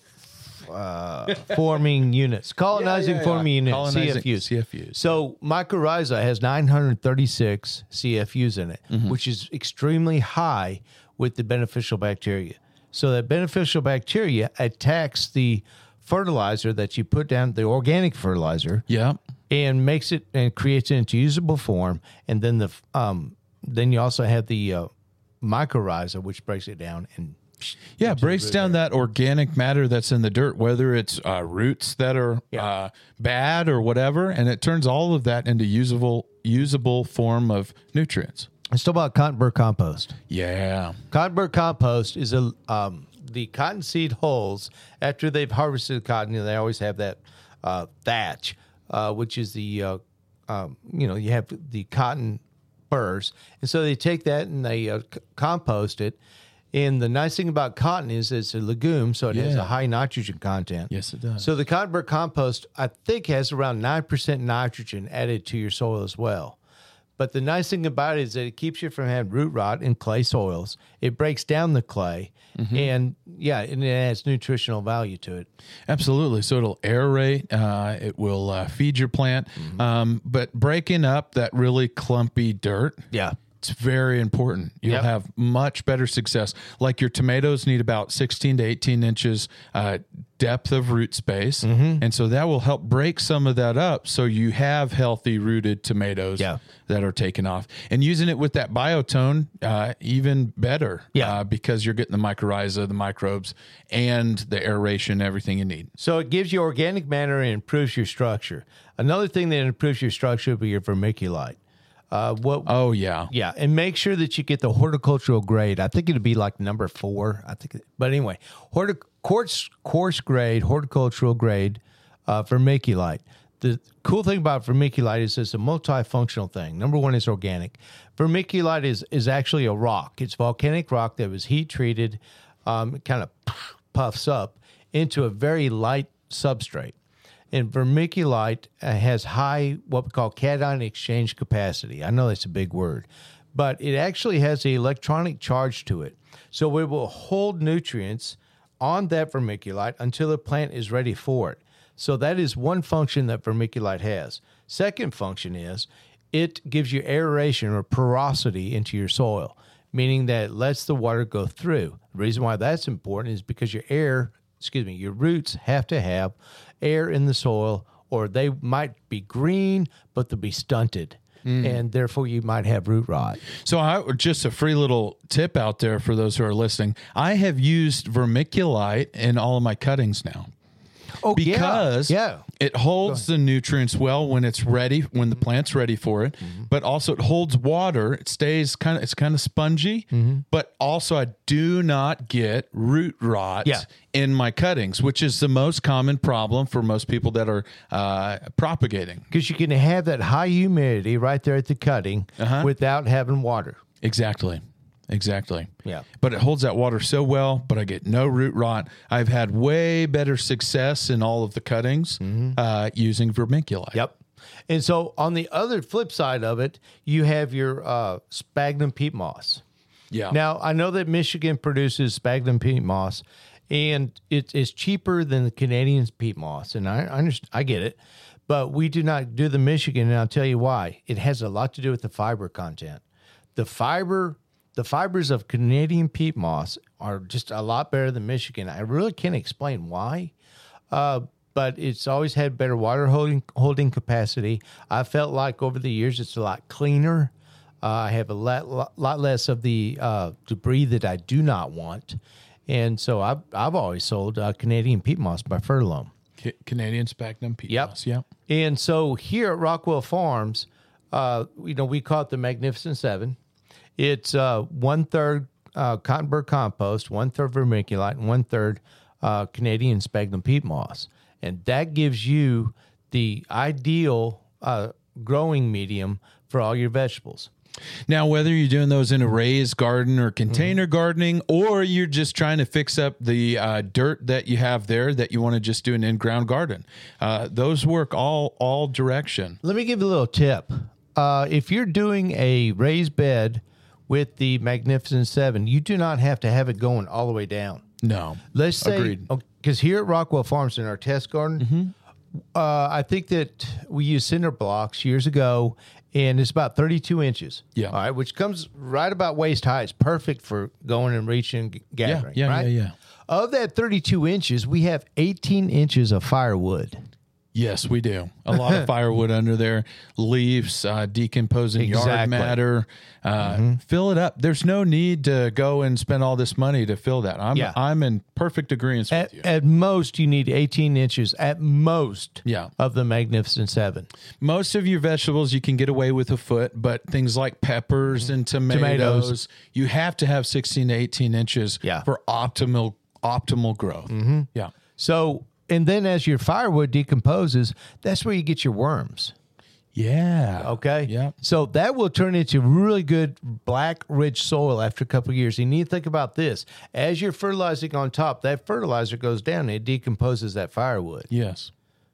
uh, forming units. Colonizing yeah, yeah, forming yeah. units, Colonizing C F Us. C F Us. So mycorrhiza has nine hundred thirty-six C F Us in it, mm-hmm. which is extremely high with the beneficial bacteria. So that beneficial bacteria attacks the fertilizer that you put down, the organic fertilizer, yeah, and makes it and creates it into usable form. And then the um, then you also have the uh, mycorrhiza, which breaks it down and yeah breaks down that organic matter that's in the dirt, whether it's uh, roots that are Yeah. uh, bad or whatever, and it turns all of that into usable usable form of nutrients. Let's talk about cottonburr compost. Yeah, Cottonburr compost is a um, the cottonseed hulls after they've harvested the cotton. You know, they always have that uh, thatch, uh, which is the uh, um, you know you have the cotton burrs, and so they take that and they uh, c- compost it. And the nice thing about cotton is it's a legume, so it has Yeah. a high nitrogen content. yes, it does. So the cottonburr compost, I think, has around nine percent nitrogen added to your soil as well. But the nice thing about it is that it keeps you from having root rot in clay soils. It breaks down the clay, mm-hmm. and yeah, and it adds nutritional value to it. Absolutely. So it'll aerate. Uh, it will uh, feed your plant. Mm-hmm. Um, but breaking up that really clumpy dirt. Yeah. It's very important. You'll Yep. have much better success. Like your tomatoes need about sixteen to eighteen inches uh, depth of root space. Mm-hmm. And so that will help break some of that up so you have healthy rooted tomatoes Yeah. that are taken off. And using it with that Biotone, uh, even better Yeah. uh, because you're getting the mycorrhiza, the microbes, and the aeration, everything you need. So it gives you organic matter and improves your structure. Another thing that improves your structure would be your vermiculite. Uh, what? Oh, yeah. Yeah, and make sure that you get the horticultural grade. I think it'd be like number four. I think, but anyway, hortic coarse coarse grade, horticultural grade uh, vermiculite. The cool thing about vermiculite is it's a multifunctional thing. Number one is organic. Vermiculite is is actually a rock. It's volcanic rock that was heat treated. Um, it kind of puffs up into a very light substrate. And vermiculite uh, has high, what we call cation exchange capacity. I know that's a big word, but it actually has an electronic charge to it. So it will hold nutrients on that vermiculite until the plant is ready for it. So that is one function that vermiculite has. Second function is it gives you aeration or porosity into your soil, meaning that it lets the water go through. The reason why that's important is because your air, excuse me, your roots have to have air in the soil, or they might be green, but they'll be stunted. Mm. And therefore you might have root rot. So I just a free little tip out there for those who are listening. I have used vermiculite in all of my cuttings now. Oh, because yeah, yeah. it holds the nutrients well when it's ready, when the plant's ready for it, mm-hmm. but also it holds water. It stays kind of, it's kind of spongy, mm-hmm. but also I do not get root rot yeah. in my cuttings, which is the most common problem for most people that are uh, propagating. Because you can have that high humidity right there at the cutting uh-huh. without having water. Exactly. Exactly. Yeah. But it holds that water so well, but I get no root rot. I've had way better success in all of the cuttings mm-hmm. uh, using vermiculite. Yep. And so on the other flip side of it, you have your uh, sphagnum peat moss. Yeah. Now, I know that Michigan produces sphagnum peat moss, and it is cheaper than the Canadian peat moss. And I, I understand, I get it, but we do not do the Michigan, and I'll tell you why. It has a lot to do with the fiber content. The fiber... The fibers of Canadian peat moss are just a lot better than Michigan. I really can't explain why, uh, but it's always had better water holding holding capacity. I felt like over the years it's a lot cleaner. Uh, I have a lot, lot less of the uh, debris that I do not want, and so I've I've always sold uh, Canadian peat moss by Fertilome. C- Canadian sphagnum peat yep. moss. Yeah. And so here at Rockwell Farms, uh, you know, we call it the Magnificent Seven. It's uh, one-third uh, Cottonburg compost, one-third vermiculite, and one-third uh, Canadian sphagnum peat moss. And that gives you the ideal uh, growing medium for all your vegetables. Now, whether you're doing those in a raised garden or container mm-hmm. gardening, or you're just trying to fix up the uh, dirt that you have there that you want to just do an in-ground garden, uh, those work all all direction. Let me give you a little tip. Uh, if you're doing a raised bed with the Magnificent Seven, you do not have to have it going all the way down. No. Let's say, Agreed. Because here at Rockwell Farms in our test garden, mm-hmm. uh, I think that we used cinder blocks years ago, and it's about thirty-two inches. Yeah. All right, which comes right about waist high. It's perfect for going and reaching, gathering. Yeah, yeah, right? yeah, yeah. Of that thirty-two inches, we have eighteen inches of firewood. Yes, we do. A lot of firewood under there, leaves, uh, decomposing exactly. yard matter. Uh, mm-hmm. Fill it up. There's no need to go and spend all this money to fill that. I'm yeah. I'm in perfect agreement at, with you. At most, you need eighteen inches, at most, yeah. of the Magnificent Seven. Most of your vegetables, you can get away with a foot, but things like peppers mm-hmm. and tomatoes, tomatoes, you have to have sixteen to eighteen inches yeah. for optimal optimal growth. Mm-hmm. Yeah. So... And then as your firewood decomposes, that's where you get your worms. Yeah. Okay? Yeah. So that will turn into really good black, rich soil after a couple of years. You need to think about this. As you're fertilizing on top, that fertilizer goes down and it decomposes that firewood. Yes.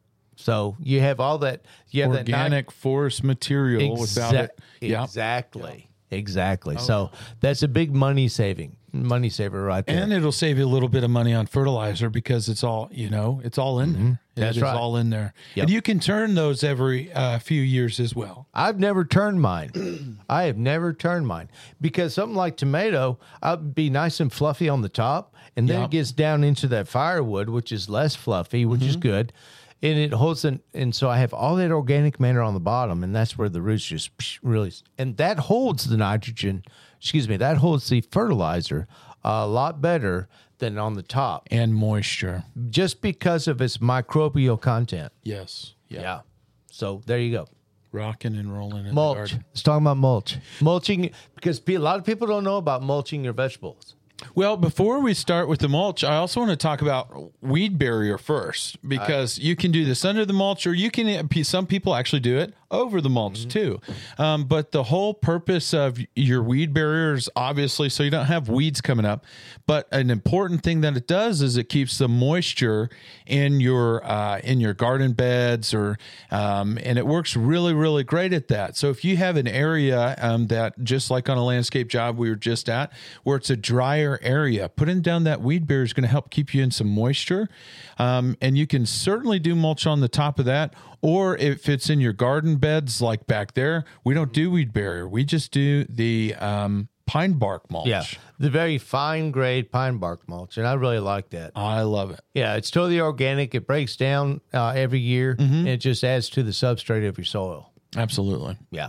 So you have all that. You have organic that forest material Exa- without it. Yeah. Exactly. Yeah. Exactly. Oh. So that's a big money saving. Money saver right there. And it'll save you a little bit of money on fertilizer because it's all, you know, it's all in mm-hmm. there. That's it right. is all in there. Yep. And you can turn those every uh, few years as well. I've never turned mine. I have never turned mine because something like tomato, I'd be nice and fluffy on the top, and then yep. it gets down into that firewood, which is less fluffy, which mm-hmm. is good. And it holds an, and so I have all that organic matter on the bottom, and that's where the roots just really, and that holds the nitrogen, excuse me, that holds the fertilizer a lot better than on the top. And moisture. Just because of its microbial content. Yes. Yeah. yeah. So there you go. Rocking and rolling in mulch. the garden. Let's talk about mulch. Mulching, because a lot of people don't know about mulching your vegetables. Well, before we start with the mulch, I also want to talk about weed barrier first, because I, you can do this under the mulch, or you can, some people actually do it over the mulch Mm-hmm. too. Um, but the whole purpose of your weed barrier is obviously so you don't have weeds coming up. But an important thing that it does is it keeps the moisture in your uh, in your garden beds, or um, and it works really really great at that. So if you have an area um, that, just like on a landscape job we were just at, where it's a drier area, putting down that weed barrier is going to help keep you in some moisture. Um, and you can certainly do mulch on the top of that. Or if it's in your garden beds, like back there, we don't do weed barrier. We just do the um, pine bark mulch. Yeah, the very fine grade pine bark mulch, and I really like that. I love it. Yeah, it's totally organic. It breaks down uh, every year, and it just adds to the substrate of your soil. Absolutely. Yeah.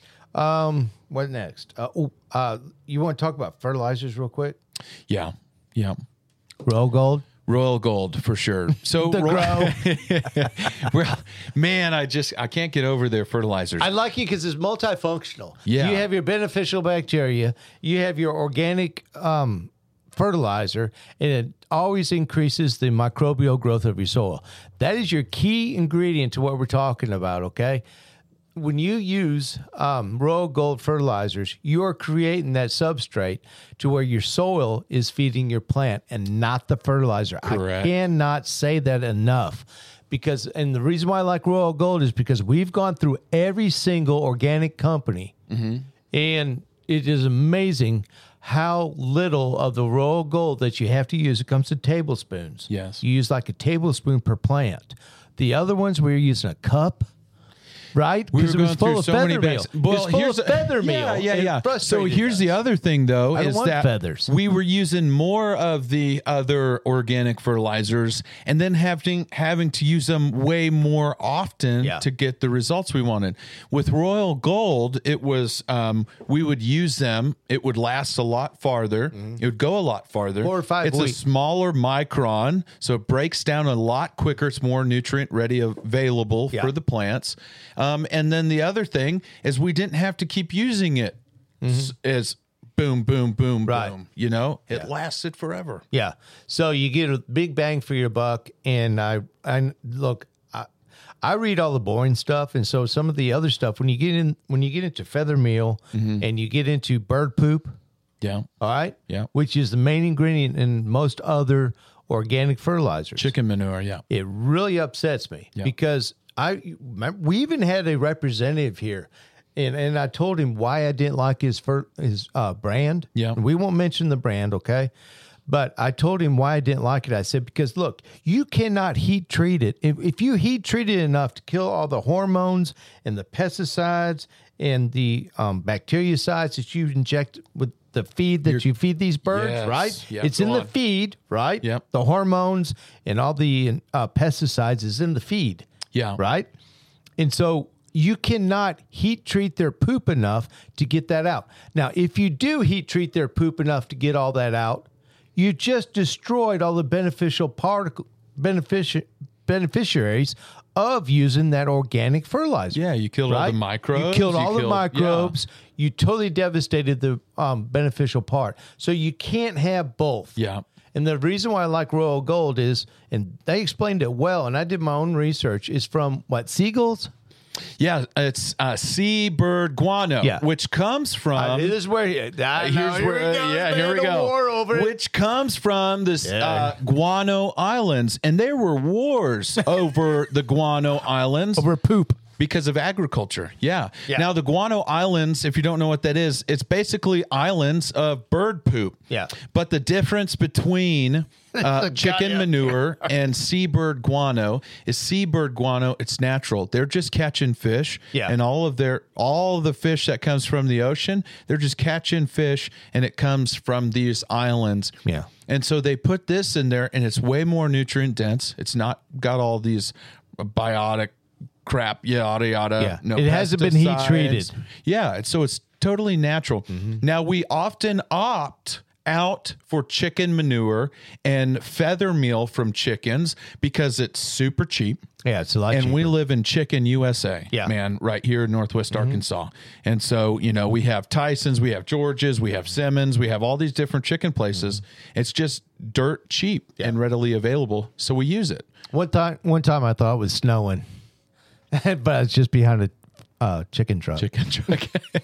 Um, what next? Uh, oh, uh, you want to talk about fertilizers real quick? Yeah. Yeah. Royal Gold. Royal Gold for sure. So, The Royal, well, man, I just I can't get over their fertilizers. I like it because it's multifunctional. Yeah. You have your beneficial bacteria, you have your organic um, fertilizer, and it always increases the microbial growth of your soil. That is your key ingredient to what we're talking about, okay? When you use um, Royal Gold fertilizers, you are creating that substrate to where your soil is feeding your plant and not the fertilizer. Correct. I cannot say that enough. Because, and the reason why I like Royal Gold is because we've gone through every single organic company, and it is amazing how little of the Royal Gold that you have to use. It comes to tablespoons. Yes. You use like a tablespoon per plant. The other ones, we're using a cup. Right? We were Because it going was through full of so many feather meal. bags. It was full of a- feather yeah, meal. Yeah, It yeah. So frustrated here's us. the other thing, though, I don't is want that feathers. we were using more of the other organic fertilizers, and then having having to use them way more often Yeah. to get the results we wanted. With Royal Gold, it was um, we would use them. It would last a lot farther. It would go a lot farther. Four or five It's weeks. a smaller micron, so it breaks down a lot quicker. It's more nutrient ready, available Yeah. for the plants. Um, and then the other thing is we didn't have to keep using it s- as boom, boom, boom, Right. boom. You know, it lasted forever. Yeah. So you get a big bang for your buck. And I, I look, I, I read all the boring stuff. And so some of the other stuff, when you get in, when you get into feather meal and you get into bird poop, Yeah. all right? Yeah. Which is the main ingredient in most other organic fertilizers. Chicken manure. Yeah. It really upsets me Yeah. because I remember we even had a representative here, and, and I told him why I didn't like his fer, his uh, brand. Yeah. We won't mention the brand, okay? But I told him why I didn't like it. I said, because look, you cannot heat treat it. If, if you heat treat it enough to kill all the hormones and the pesticides and the um, bactericides that you inject with the feed that you feed these birds, Yes. right? Yeah, It's go in the on. feed, right? Yep. The hormones and all the uh, pesticides is in the feed. Yeah. Right. And so you cannot heat treat their poop enough to get that out. Now, if you do heat treat their poop enough to get all that out, you just destroyed all the beneficial particle benefici- beneficiaries of using that organic fertilizer. Yeah, you killed all right? the microbes. You killed all the killed- microbes. You totally devastated the um, beneficial part. So you can't have both. Yeah. And the reason why I like Royal Gold is, and they explained it well, and I did my own research, is from what, seagulls? Yeah. It's uh, seabird guano, Yeah. which comes from. Uh, this is where, I know, Here's here where, we go, yeah, man, here we the go. war over it. Which comes from this Yeah. uh, Guano Islands, and there were wars over the Guano Islands Over poop. because of agriculture. Yeah. Yeah. Now the Guano Islands, if you don't know what that is, it's basically islands of bird poop. Yeah. But the difference between uh, chicken yeah. manure and seabird guano is seabird guano. It's natural. They're just catching fish. Yeah. And all of their all of the fish that comes from the ocean, they're just catching fish, and it comes from these islands. Yeah. And so they put this in there, and it's way more nutrient dense. It's not got all these biotic crap, yada yada. Yeah. No It hasn't been heat pesticides. treated. Yeah, it's- so it's totally natural. Mm-hmm. Now we often opt out for chicken manure and feather meal from chickens because it's super cheap. Yeah, it's a lot And cheaper. we live in Chicken U S A, Yeah. Mm-hmm. man, right here in Northwest Arkansas. And so, you know, we have Tyson's, we have George's, we have Simmons, we have all these different chicken places. Mm-hmm. It's just dirt cheap and readily available. So we use it. One time, one time I thought it was snowing, but it's just behind a uh, chicken truck. Chicken truck.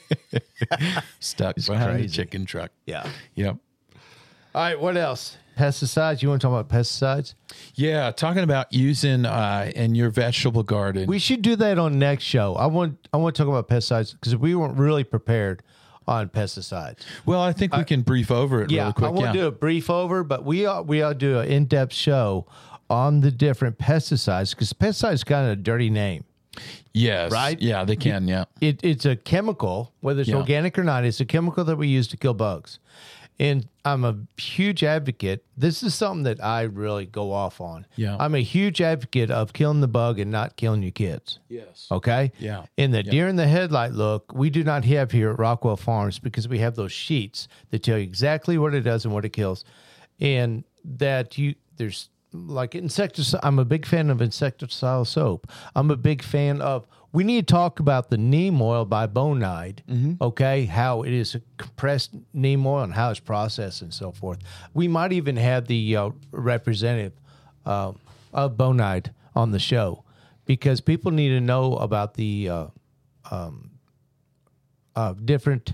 Stuck behind crazy. the chicken truck. Yeah. Yep. All right. What else? Pesticides. You want to talk about pesticides? Yeah. Talking about using uh, in your vegetable garden. We should do that on next show. I want I want to talk about pesticides because we weren't really prepared on pesticides. well, I think we can brief over it Yeah, really quick. I want yeah. to do a brief over, but we ought, we ought to do an in-depth show on the different pesticides because pesticides is kind of a dirty name. Yes. Right? Yeah, they can. Yeah. It, it's a chemical, whether it's Yeah. organic or not. It's a chemical that we use to kill bugs. And I'm a huge advocate. This is something that I really go off on. Yeah. I'm a huge advocate of killing the bug and not killing your kids. Yes. Okay? Yeah. In the deer in the headlight look, we do not have here at Rockwell Farms because we have those sheets that tell you exactly what it does and what it kills. And that you, there's like insecticide. I'm a big fan of insecticidal soap. I'm a big fan of, we need to talk about the neem oil by Bonide, Mm-hmm. okay? How it is a compressed neem oil and how it's processed and so forth. We might even have the uh, representative uh, of Bonide on the show because people need to know about the uh, um, uh, different.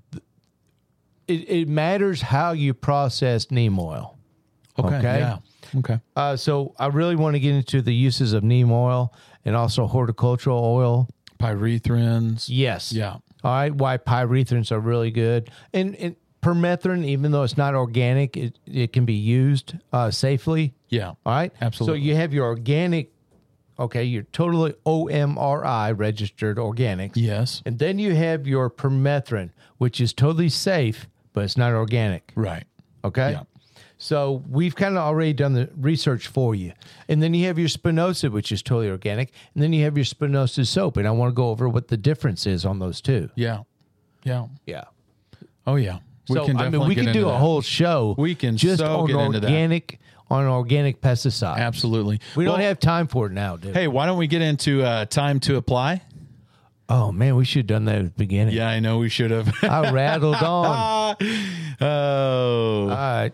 It, it matters how you process neem oil. Okay. Okay. Yeah. Okay. Uh, so I really want to get into the uses of neem oil and also horticultural oil. Pyrethrins. Yes. Yeah. All right. Why pyrethrins are really good. And, and permethrin, even though it's not organic, it, it can be used uh, safely. Yeah. All right. Absolutely. So you have your organic, okay, you're totally O M R I registered organics. Yes. And then you have your permethrin, which is totally safe, but it's not organic. Right. Okay. Yeah. So we've kind of already done the research for you. And then you have your spinosad, which is totally organic. And then you have your spinosad soap. And I want to go over what the difference is on those two. Yeah. Yeah. Yeah. Oh yeah. We so, can I mean, definitely we get can into do a that. whole show. We can just so on get into that. organic, on organic pesticides. Absolutely. We don't Well, have time for it now, dude. Hey, why don't we get into uh, time to apply? Oh, man, we should have done that at the beginning. Yeah, I know we should have. I rattled on. oh. All right.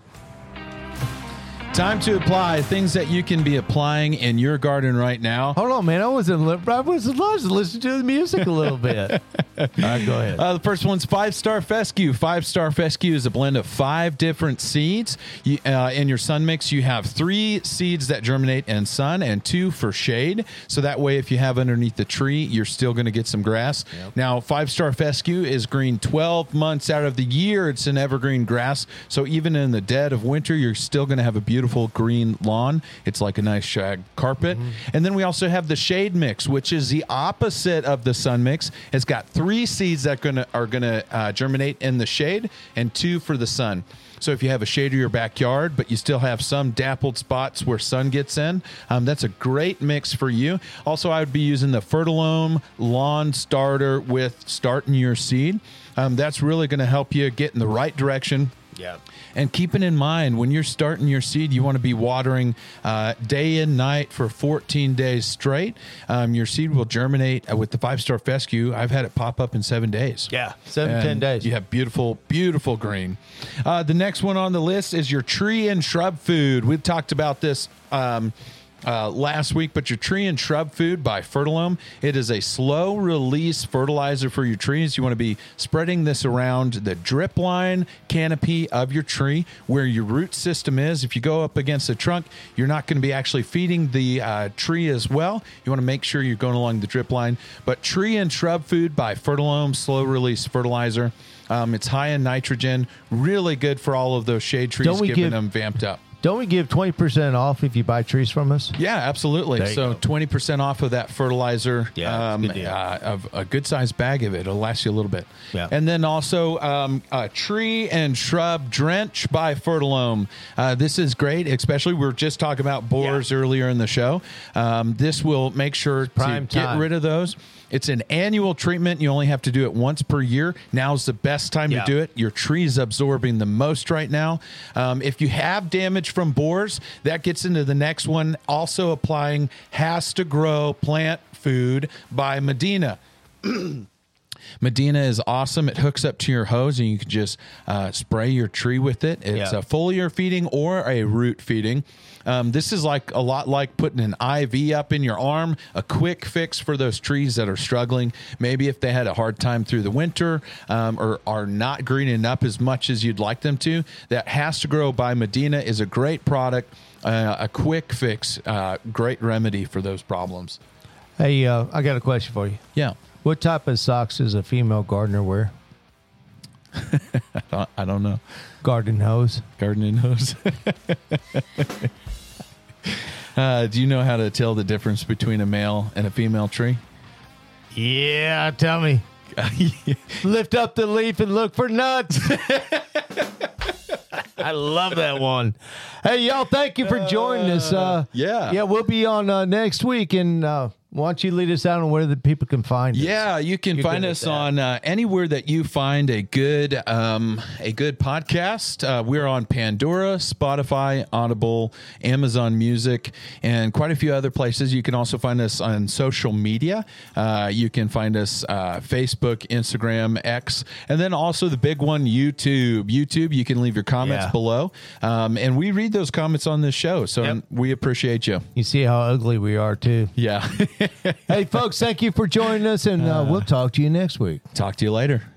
Time to apply things that you can be applying in your garden right now. Hold on, man. I wasn't. Li- I was supposed to listen to the music a little bit. All right, go ahead. Uh, the first one's Five Star Fescue. Five Star Fescue is a blend of five different seeds. You, uh, in your sun mix, you have three seeds that germinate in sun and two for shade. So that way, if you have underneath the tree, you're still going to get some grass. Yep. Now, Five Star Fescue is green twelve months out of the year. It's an evergreen grass. So even in the dead of winter, you're still going to have a beautiful green lawn. It's like a nice shag carpet. Mm-hmm. And then we also have the shade mix, which is the opposite of the sun mix. It's got three seeds that gonna, are going to uh, germinate in the shade and two for the sun. So if you have a shade of your backyard, but you still have some dappled spots where sun gets in, um, that's a great mix for you. Also, I would be using the Fertilome Lawn Starter with Starting Your Seed. Um, that's really going to help you get in the right direction. Yeah. And keeping in mind, when you're starting your seed, you want to be watering uh, day and night for fourteen days straight. Um, your seed will germinate uh, with the Five Star Fescue. I've had it pop up in seven days. Yeah, seven, And ten days. You have beautiful, beautiful green. Uh, the next one on the list is your tree and shrub food. We've talked about this um, Uh, last week, but your tree and shrub food by Fertilome. It is a slow release fertilizer for your trees. You want to be spreading this around the drip line canopy of your tree where your root system is. If you go up against the trunk, you're not going to be actually feeding the uh, tree as well. You want to make sure you're going along the drip line. But tree and shrub food by Fertilome, slow release fertilizer. Um, it's high in nitrogen, really good for all of those shade trees, Don't we giving give- them vamped up. Don't we give twenty percent off if you buy trees from us? Yeah, absolutely. There you So go. twenty percent off of that fertilizer. Yeah, that's a um, good deal. uh, of a good sized bag of it. It'll last you a little bit. Yeah. And then also um, a tree and shrub drench by Fertilome. Uh, this is great, especially we were just talking about borers Yeah. earlier in the show. Um, this will make sure prime to get time. rid of those. It's an annual treatment. You only have to do it once per year. Now's the best time Yeah. to do it. Your tree's absorbing the most right now. Um, if you have damage from borers, that gets into the next one. Also applying Has to Grow Plant Food by Medina. Medina is awesome. It hooks up to your hose, and you can just uh, spray your tree with it. It's Yeah. a foliar feeding or a root feeding. Um, this is like a lot like putting an I V up in your arm, a quick fix for those trees that are struggling. Maybe if they had a hard time through the winter um, or are not greening up as much as you'd like them to, that Has to Grow by Medina is a great product, uh, a quick fix, uh, great remedy for those problems. Hey, uh, I got a question for you. Yeah. What type of socks does a female gardener wear? I don't, I don't know. Garden hose. Gardening hose. uh, do you know how to tell the difference between a male and a female tree? Yeah, tell me. Lift up the leaf and look for nuts. I love that one. Hey, y'all, thank you for joining us. Uh, yeah. Yeah, we'll be on uh, next week. And uh, why don't you lead us out on where the people can find us? Yeah, you can You're find good at us that. on uh, anywhere that you find a good um, a good podcast. Uh, we're on Pandora, Spotify, Audible, Amazon Music, and quite a few other places. You can also find us on social media. Uh, you can find us uh, Facebook, Instagram, X, and then also the big one, YouTube. YouTube, you can leave your comments Yeah. below, um, and we read those comments on this show. So Yep. we appreciate you. You see how ugly we are, too. Yeah. Hey, folks, thank you for joining us, and uh, we'll talk to you next week. Talk to you later.